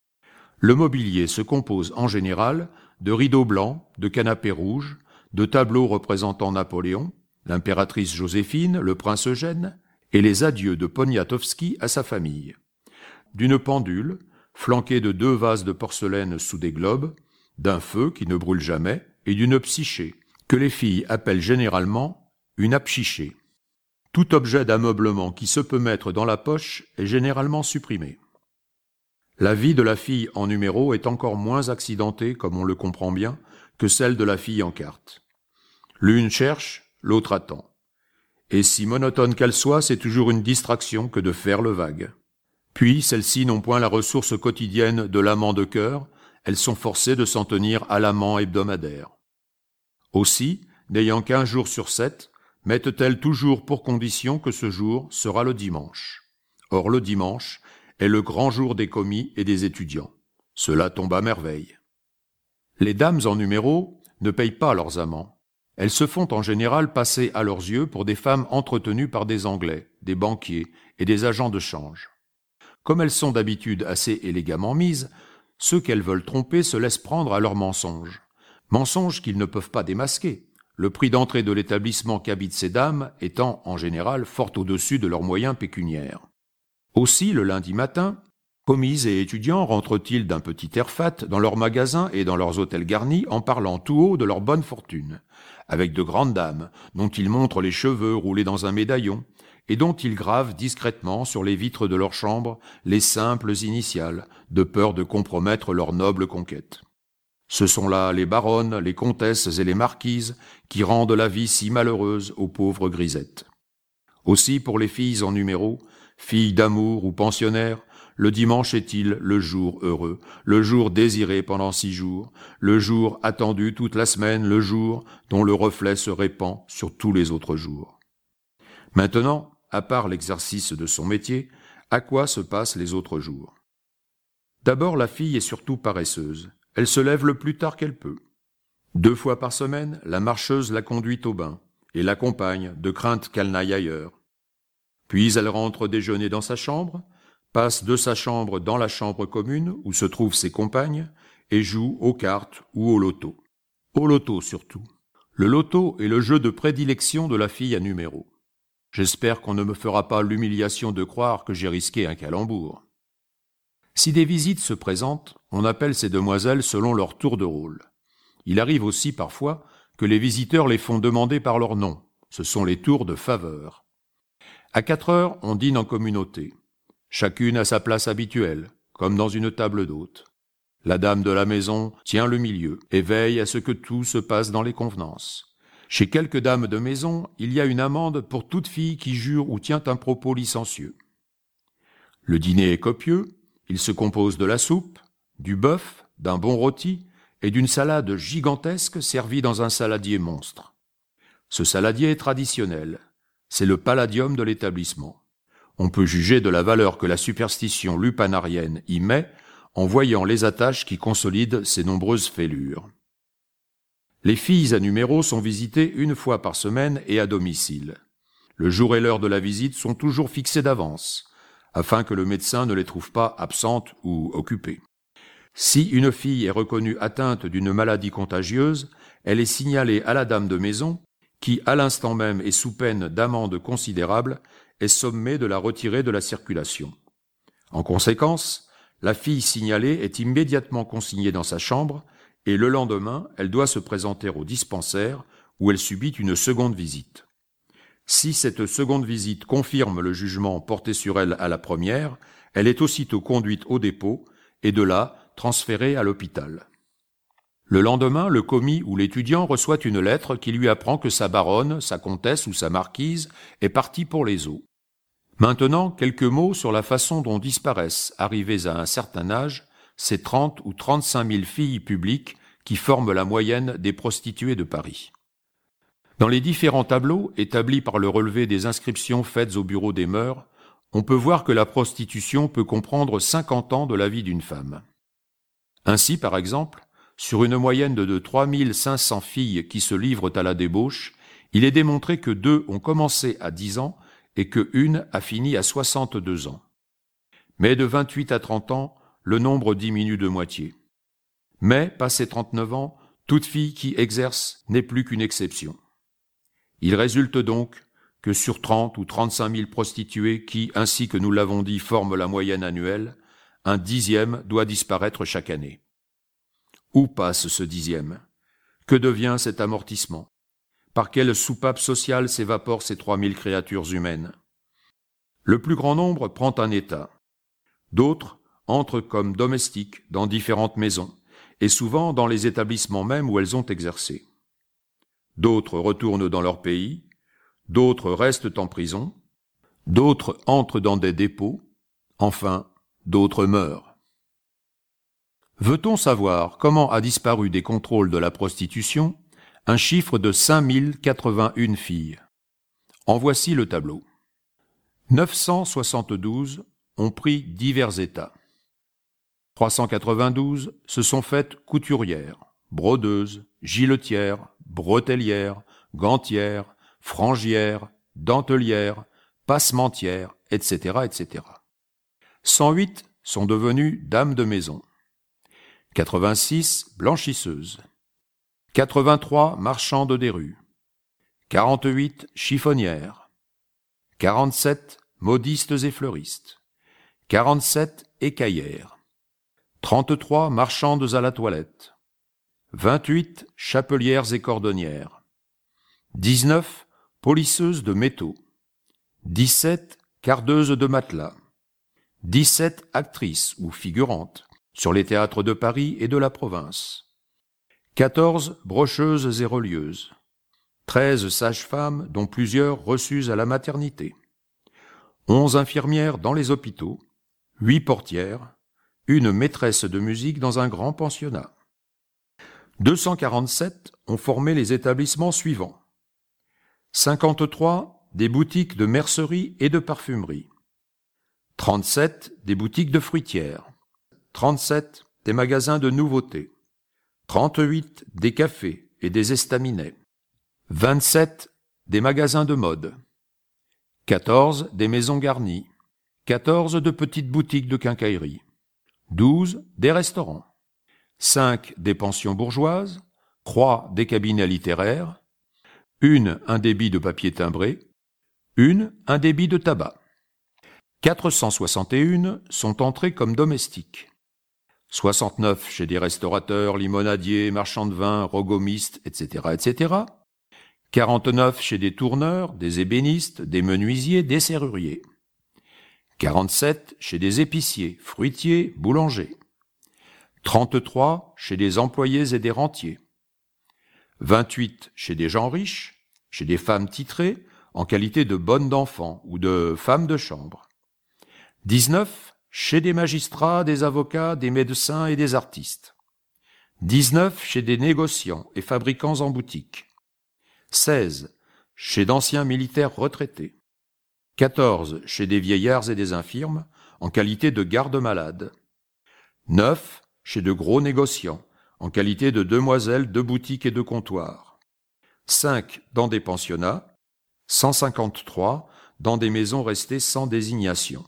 Le mobilier se compose en général de rideaux blancs, de canapés rouges, de tableaux représentant Napoléon, l'impératrice Joséphine, le prince Eugène, et les adieux de Poniatowski à sa famille. D'une pendule, flanquée de deux vases de porcelaine sous des globes, d'un feu qui ne brûle jamais, et d'une psyché, que les filles appellent généralement une apchichée. Tout objet d'ameublement qui se peut mettre dans la poche est généralement supprimé. La vie de la fille en numéro est encore moins accidentée, comme on le comprend bien, que celle de la fille en carte. L'une cherche, l'autre attend. Et si monotone qu'elle soit, c'est toujours une distraction que de faire le vague. Puis, celles-ci n'ont point la ressource quotidienne de l'amant de cœur, elles sont forcées de s'en tenir à l'amant hebdomadaire. Aussi, n'ayant qu'un jour sur sept, mettent-elles toujours pour condition que ce jour sera le dimanche. Or le dimanche est le grand jour des commis et des étudiants. Cela tombe à merveille. Les dames en numéro ne payent pas leurs amants. Elles se font en général passer à leurs yeux pour des femmes entretenues par des Anglais, des banquiers et des agents de change. Comme elles sont d'habitude assez élégamment mises, ceux qu'elles veulent tromper se laissent prendre à leurs mensonges. Mensonges qu'ils ne peuvent pas démasquer, le prix d'entrée de l'établissement qu'habitent ces dames étant en général fort au-dessus de leurs moyens pécuniaires. Aussi, le lundi matin, Commis et étudiants rentrent-ils d'un petit air fat dans leurs magasins et dans leurs hôtels garnis en parlant tout haut de leur bonne fortune, avec de grandes dames dont ils montrent les cheveux roulés dans un médaillon et dont ils gravent discrètement sur les vitres de leur chambre les simples initiales, de peur de compromettre leur noble conquête. Ce sont là les baronnes, les comtesses et les marquises qui rendent la vie si malheureuse aux pauvres grisettes. Aussi pour les filles en numéro, filles d'amour ou pensionnaires, le dimanche est-il le jour heureux, le jour désiré pendant six jours, le jour attendu toute la semaine, le jour dont le reflet se répand sur tous les autres jours. Maintenant, à part l'exercice de son métier, à quoi se passent les autres jours? D'abord, la fille est surtout paresseuse. Elle se lève le plus tard qu'elle peut. Deux fois par semaine, la marcheuse la conduit au bain et l'accompagne de crainte qu'elle n'aille ailleurs. Puis elle rentre déjeuner dans sa chambre, passe de sa chambre dans la chambre commune où se trouvent ses compagnes et joue aux cartes ou au loto. Au loto surtout. Le loto est le jeu de prédilection de la fille à numéro. J'espère qu'on ne me fera pas l'humiliation de croire que j'ai risqué un calembour. Si des visites se présentent, on appelle ces demoiselles selon leur tour de rôle. Il arrive aussi parfois que les visiteurs les font demander par leur nom. Ce sont les tours de faveur. À quatre heures, on dîne en communauté. Chacune à sa place habituelle, comme dans une table d'hôte. La dame de la maison tient le milieu et veille à ce que tout se passe dans les convenances. Chez quelques dames de maison, il y a une amende pour toute fille qui jure ou tient un propos licencieux. Le dîner est copieux, il se compose de la soupe, du bœuf, d'un bon rôti et d'une salade gigantesque servie dans un saladier monstre. Ce saladier est traditionnel, c'est le palladium de l'établissement. On peut juger de la valeur que la superstition lupanarienne y met en voyant les attaches qui consolident ces nombreuses fêlures. Les filles à numéro sont visitées une fois par semaine et à domicile. Le jour et l'heure de la visite sont toujours fixés d'avance, afin que le médecin ne les trouve pas absentes ou occupées. Si une fille est reconnue atteinte d'une maladie contagieuse, elle est signalée à la dame de maison, qui, à l'instant même et sous peine d'amende considérable, est sommée de la retirer de la circulation. En conséquence, la fille signalée est immédiatement consignée dans sa chambre et le lendemain, elle doit se présenter au dispensaire où elle subit une seconde visite. Si cette seconde visite confirme le jugement porté sur elle à la première, elle est aussitôt conduite au dépôt et de là transférée à l'hôpital. Le lendemain, le commis ou l'étudiant reçoit une lettre qui lui apprend que sa baronne, sa comtesse ou sa marquise est partie pour les eaux. Maintenant, quelques mots sur la façon dont disparaissent, arrivées à un certain âge, ces trente ou trente-cinq mille filles publiques qui forment la moyenne des prostituées de Paris. Dans les différents tableaux établis par le relevé des inscriptions faites au bureau des mœurs, on peut voir que la prostitution peut comprendre cinquante ans de la vie d'une femme. Ainsi, par exemple, sur une moyenne de trois mille cinq cents filles qui se livrent à la débauche, il est démontré que deux ont commencé à dix ans et que une a fini à soixante-deux ans. Mais de vingt-huit à trente ans, le nombre diminue de moitié. Mais, passé trente-neuf ans, toute fille qui exerce n'est plus qu'une exception. Il résulte donc que sur trente ou trente-cinq mille prostituées qui, ainsi que nous l'avons dit, forment la moyenne annuelle, un dixième doit disparaître chaque année. Où passe ce dixième? Que devient cet amortissement? Par quelle soupape sociale s'évaporent ces trois mille créatures humaines? Le plus grand nombre prend un état. D'autres entrent comme domestiques dans différentes maisons, et souvent dans les établissements mêmes où elles ont exercé. D'autres retournent dans leur pays, d'autres restent en prison, d'autres entrent dans des dépôts, enfin, d'autres meurent. Veut-on savoir comment a disparu des contrôles de la prostitution un chiffre de cinq mille quatre-vingt-une filles? En voici le tableau. neuf cent soixante-douze ont pris divers états. trois cent quatre-vingt-douze se sont faites couturières, brodeuses, giletières, bretelières, gantières, frangières, dentelières, passementières, et cetera, et cetera. cent huit sont devenues dames de maison. quatre-vingt-six blanchisseuses. quatre-vingt-trois marchandes des rues. quarante-huit chiffonnières. quarante-sept modistes et fleuristes. quarante-sept écaillères, trente-trois marchandes à la toilette, vingt-huit chapelières et cordonnières, dix-neuf polisseuses de métaux, dix-sept cardeuses de matelas, dix-sept actrices ou figurantes sur les théâtres de Paris et de la province, quatorze brocheuses et relieuses, treize sages-femmes dont plusieurs reçues à la maternité, onze infirmières dans les hôpitaux, huit portières, une maîtresse de musique dans un grand pensionnat. deux cent quarante-sept ont formé les établissements suivants. cinquante-trois des boutiques de mercerie et de parfumerie, trente-sept des boutiques de fruitières, trente-sept des magasins de nouveautés, trente-huit des cafés et des estaminets, vingt-sept des magasins de mode, quatorze des maisons garnies, quatorze de petites boutiques de quincaillerie, douze des restaurants, cinq des pensions bourgeoises, trois des cabinets littéraires, une un débit de papier timbré, une un débit de tabac. quatre cent soixante et un sont entrées comme domestiques. soixante-neuf chez des restaurateurs, limonadiers, marchands de vin, rogomistes, et cetera, et cetera. quarante-neuf chez des tourneurs, des ébénistes, des menuisiers, des serruriers. quarante-sept chez des épiciers, fruitiers, boulangers. trente-trois chez des employés et des rentiers. vingt-huit chez des gens riches, chez des femmes titrées, en qualité de bonnes d'enfants ou de femmes de chambre. dix-neuf chez des magistrats, des avocats, des médecins et des artistes. dix-neuf chez des négociants et fabricants en boutique. seize chez d'anciens militaires retraités. quatorze chez des vieillards et des infirmes, en qualité de garde-malades. neuf chez de gros négociants, en qualité de demoiselles de boutique et de comptoir. cinq dans des pensionnats, cent cinquante-trois dans des maisons restées sans désignation.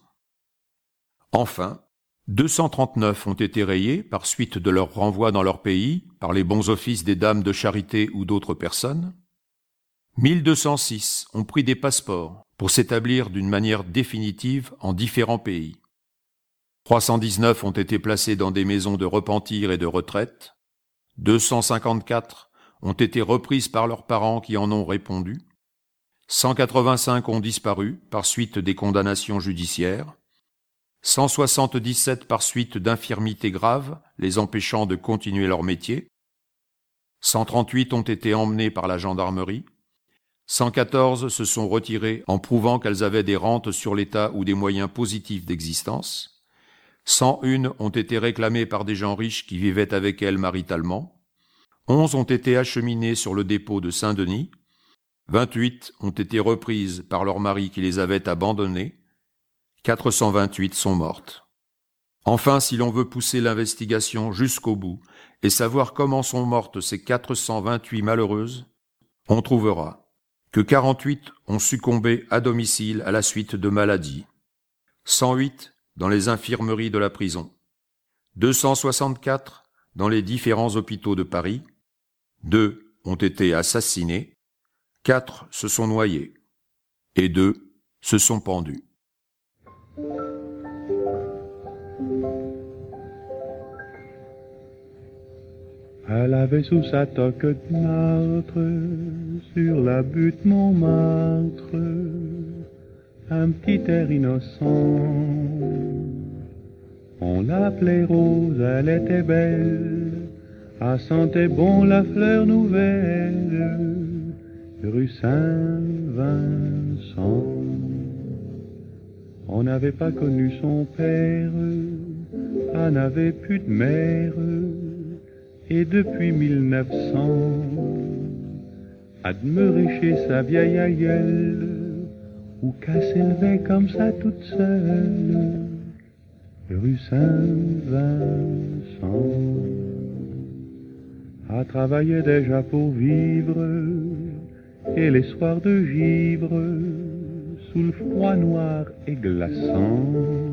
Enfin, deux cent trente-neuf ont été rayés par suite de leur renvoi dans leur pays par les bons offices des dames de charité ou d'autres personnes. mille deux cent six ont pris des passeports pour s'établir d'une manière définitive en différents pays. trois cent dix-neuf ont été placés dans des maisons de repentir et de retraite. deux cent cinquante-quatre ont été reprises par leurs parents qui en ont répondu. cent quatre-vingt-cinq ont disparu par suite des condamnations judiciaires. cent soixante-dix-sept par suite d'infirmités graves les empêchant de continuer leur métier. cent trente-huit ont été emmenés par la gendarmerie. cent quatorze se sont retirées en prouvant qu'elles avaient des rentes sur l'État ou des moyens positifs d'existence. cent un ont été réclamées par des gens riches qui vivaient avec elles maritalement. onze ont été acheminées sur le dépôt de Saint-Denis. vingt-huit ont été reprises par leurs maris qui les avaient abandonnées. quatre cent vingt-huit sont mortes. Enfin, si l'on veut pousser l'investigation jusqu'au bout et savoir comment sont mortes ces quatre cent vingt-huit malheureuses, on trouvera que quarante-huit ont succombé à domicile à la suite de maladies, cent huit dans les infirmeries de la prison, deux cent soixante-quatre dans les différents hôpitaux de Paris, deux ont été assassinés, quatre se sont noyés, et deux se sont pendus. Elle avait sous sa toque de martre, sur la butte Montmartre, un petit air innocent. On l'appelait Rose, elle était belle, elle sentait bon la fleur nouvelle, rue Saint-Vincent. On n'avait pas connu son père, elle n'avait plus de mère, et depuis mille neuf cents, à demeurer chez sa vieille aïeule, ou qu'elle s'élevait comme ça toute seule, rue Saint-Vincent. Elle travaillait déjà pour vivre, et les soirs de givre, sous le froid noir et glaçant,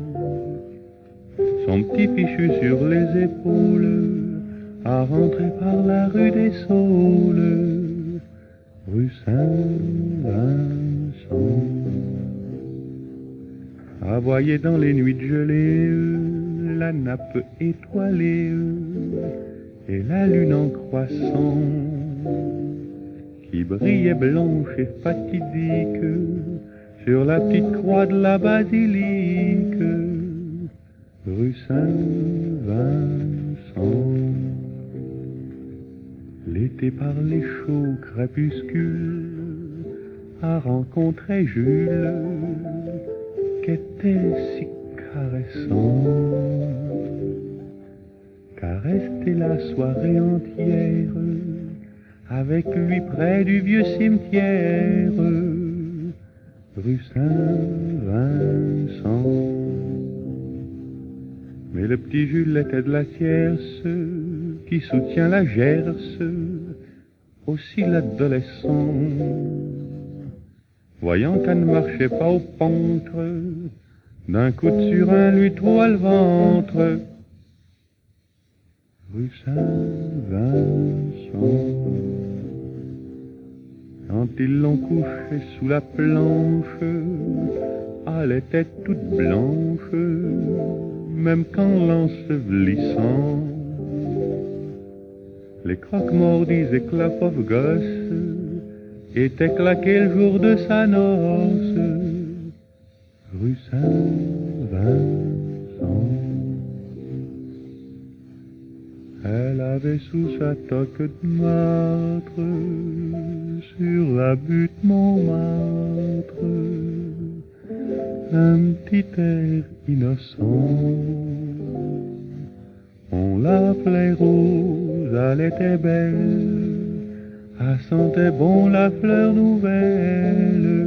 son petit fichu sur les épaules, à rentrer par la rue des Saules, rue Saint-Vincent. À voyait dans les nuits de gelée, la nappe étoilée et la lune en croissant qui brillait blanche et fatidique sur la petite croix de la basilique, rue Saint-Vincent. L'été par les chauds crépuscules a rencontré Jules, qu'était si caressant, qu'à rester la soirée entière avec lui près du vieux cimetière, rue Saint-Vincent. Mais le petit Jules était de la tierce qui soutient la Gerce, aussi l'adolescent. Voyant qu'elle ne marchait pas au pentre, d'un coup de surin lui trouva le ventre, rue Saint-Vincent. Quand ils l'ont couchée sous la planche, elle était toute blanche, même qu'en l'ensevelissant, les croque-mordis et que la pauvre gosse était claqué le jour de sa noce, rue Saint-Vincent. Elle avait sous sa toque de martre, sur la butte Montmartre, un petit air innocent. On l'appelait Rose, elle était belle, elle sentait bon la fleur nouvelle,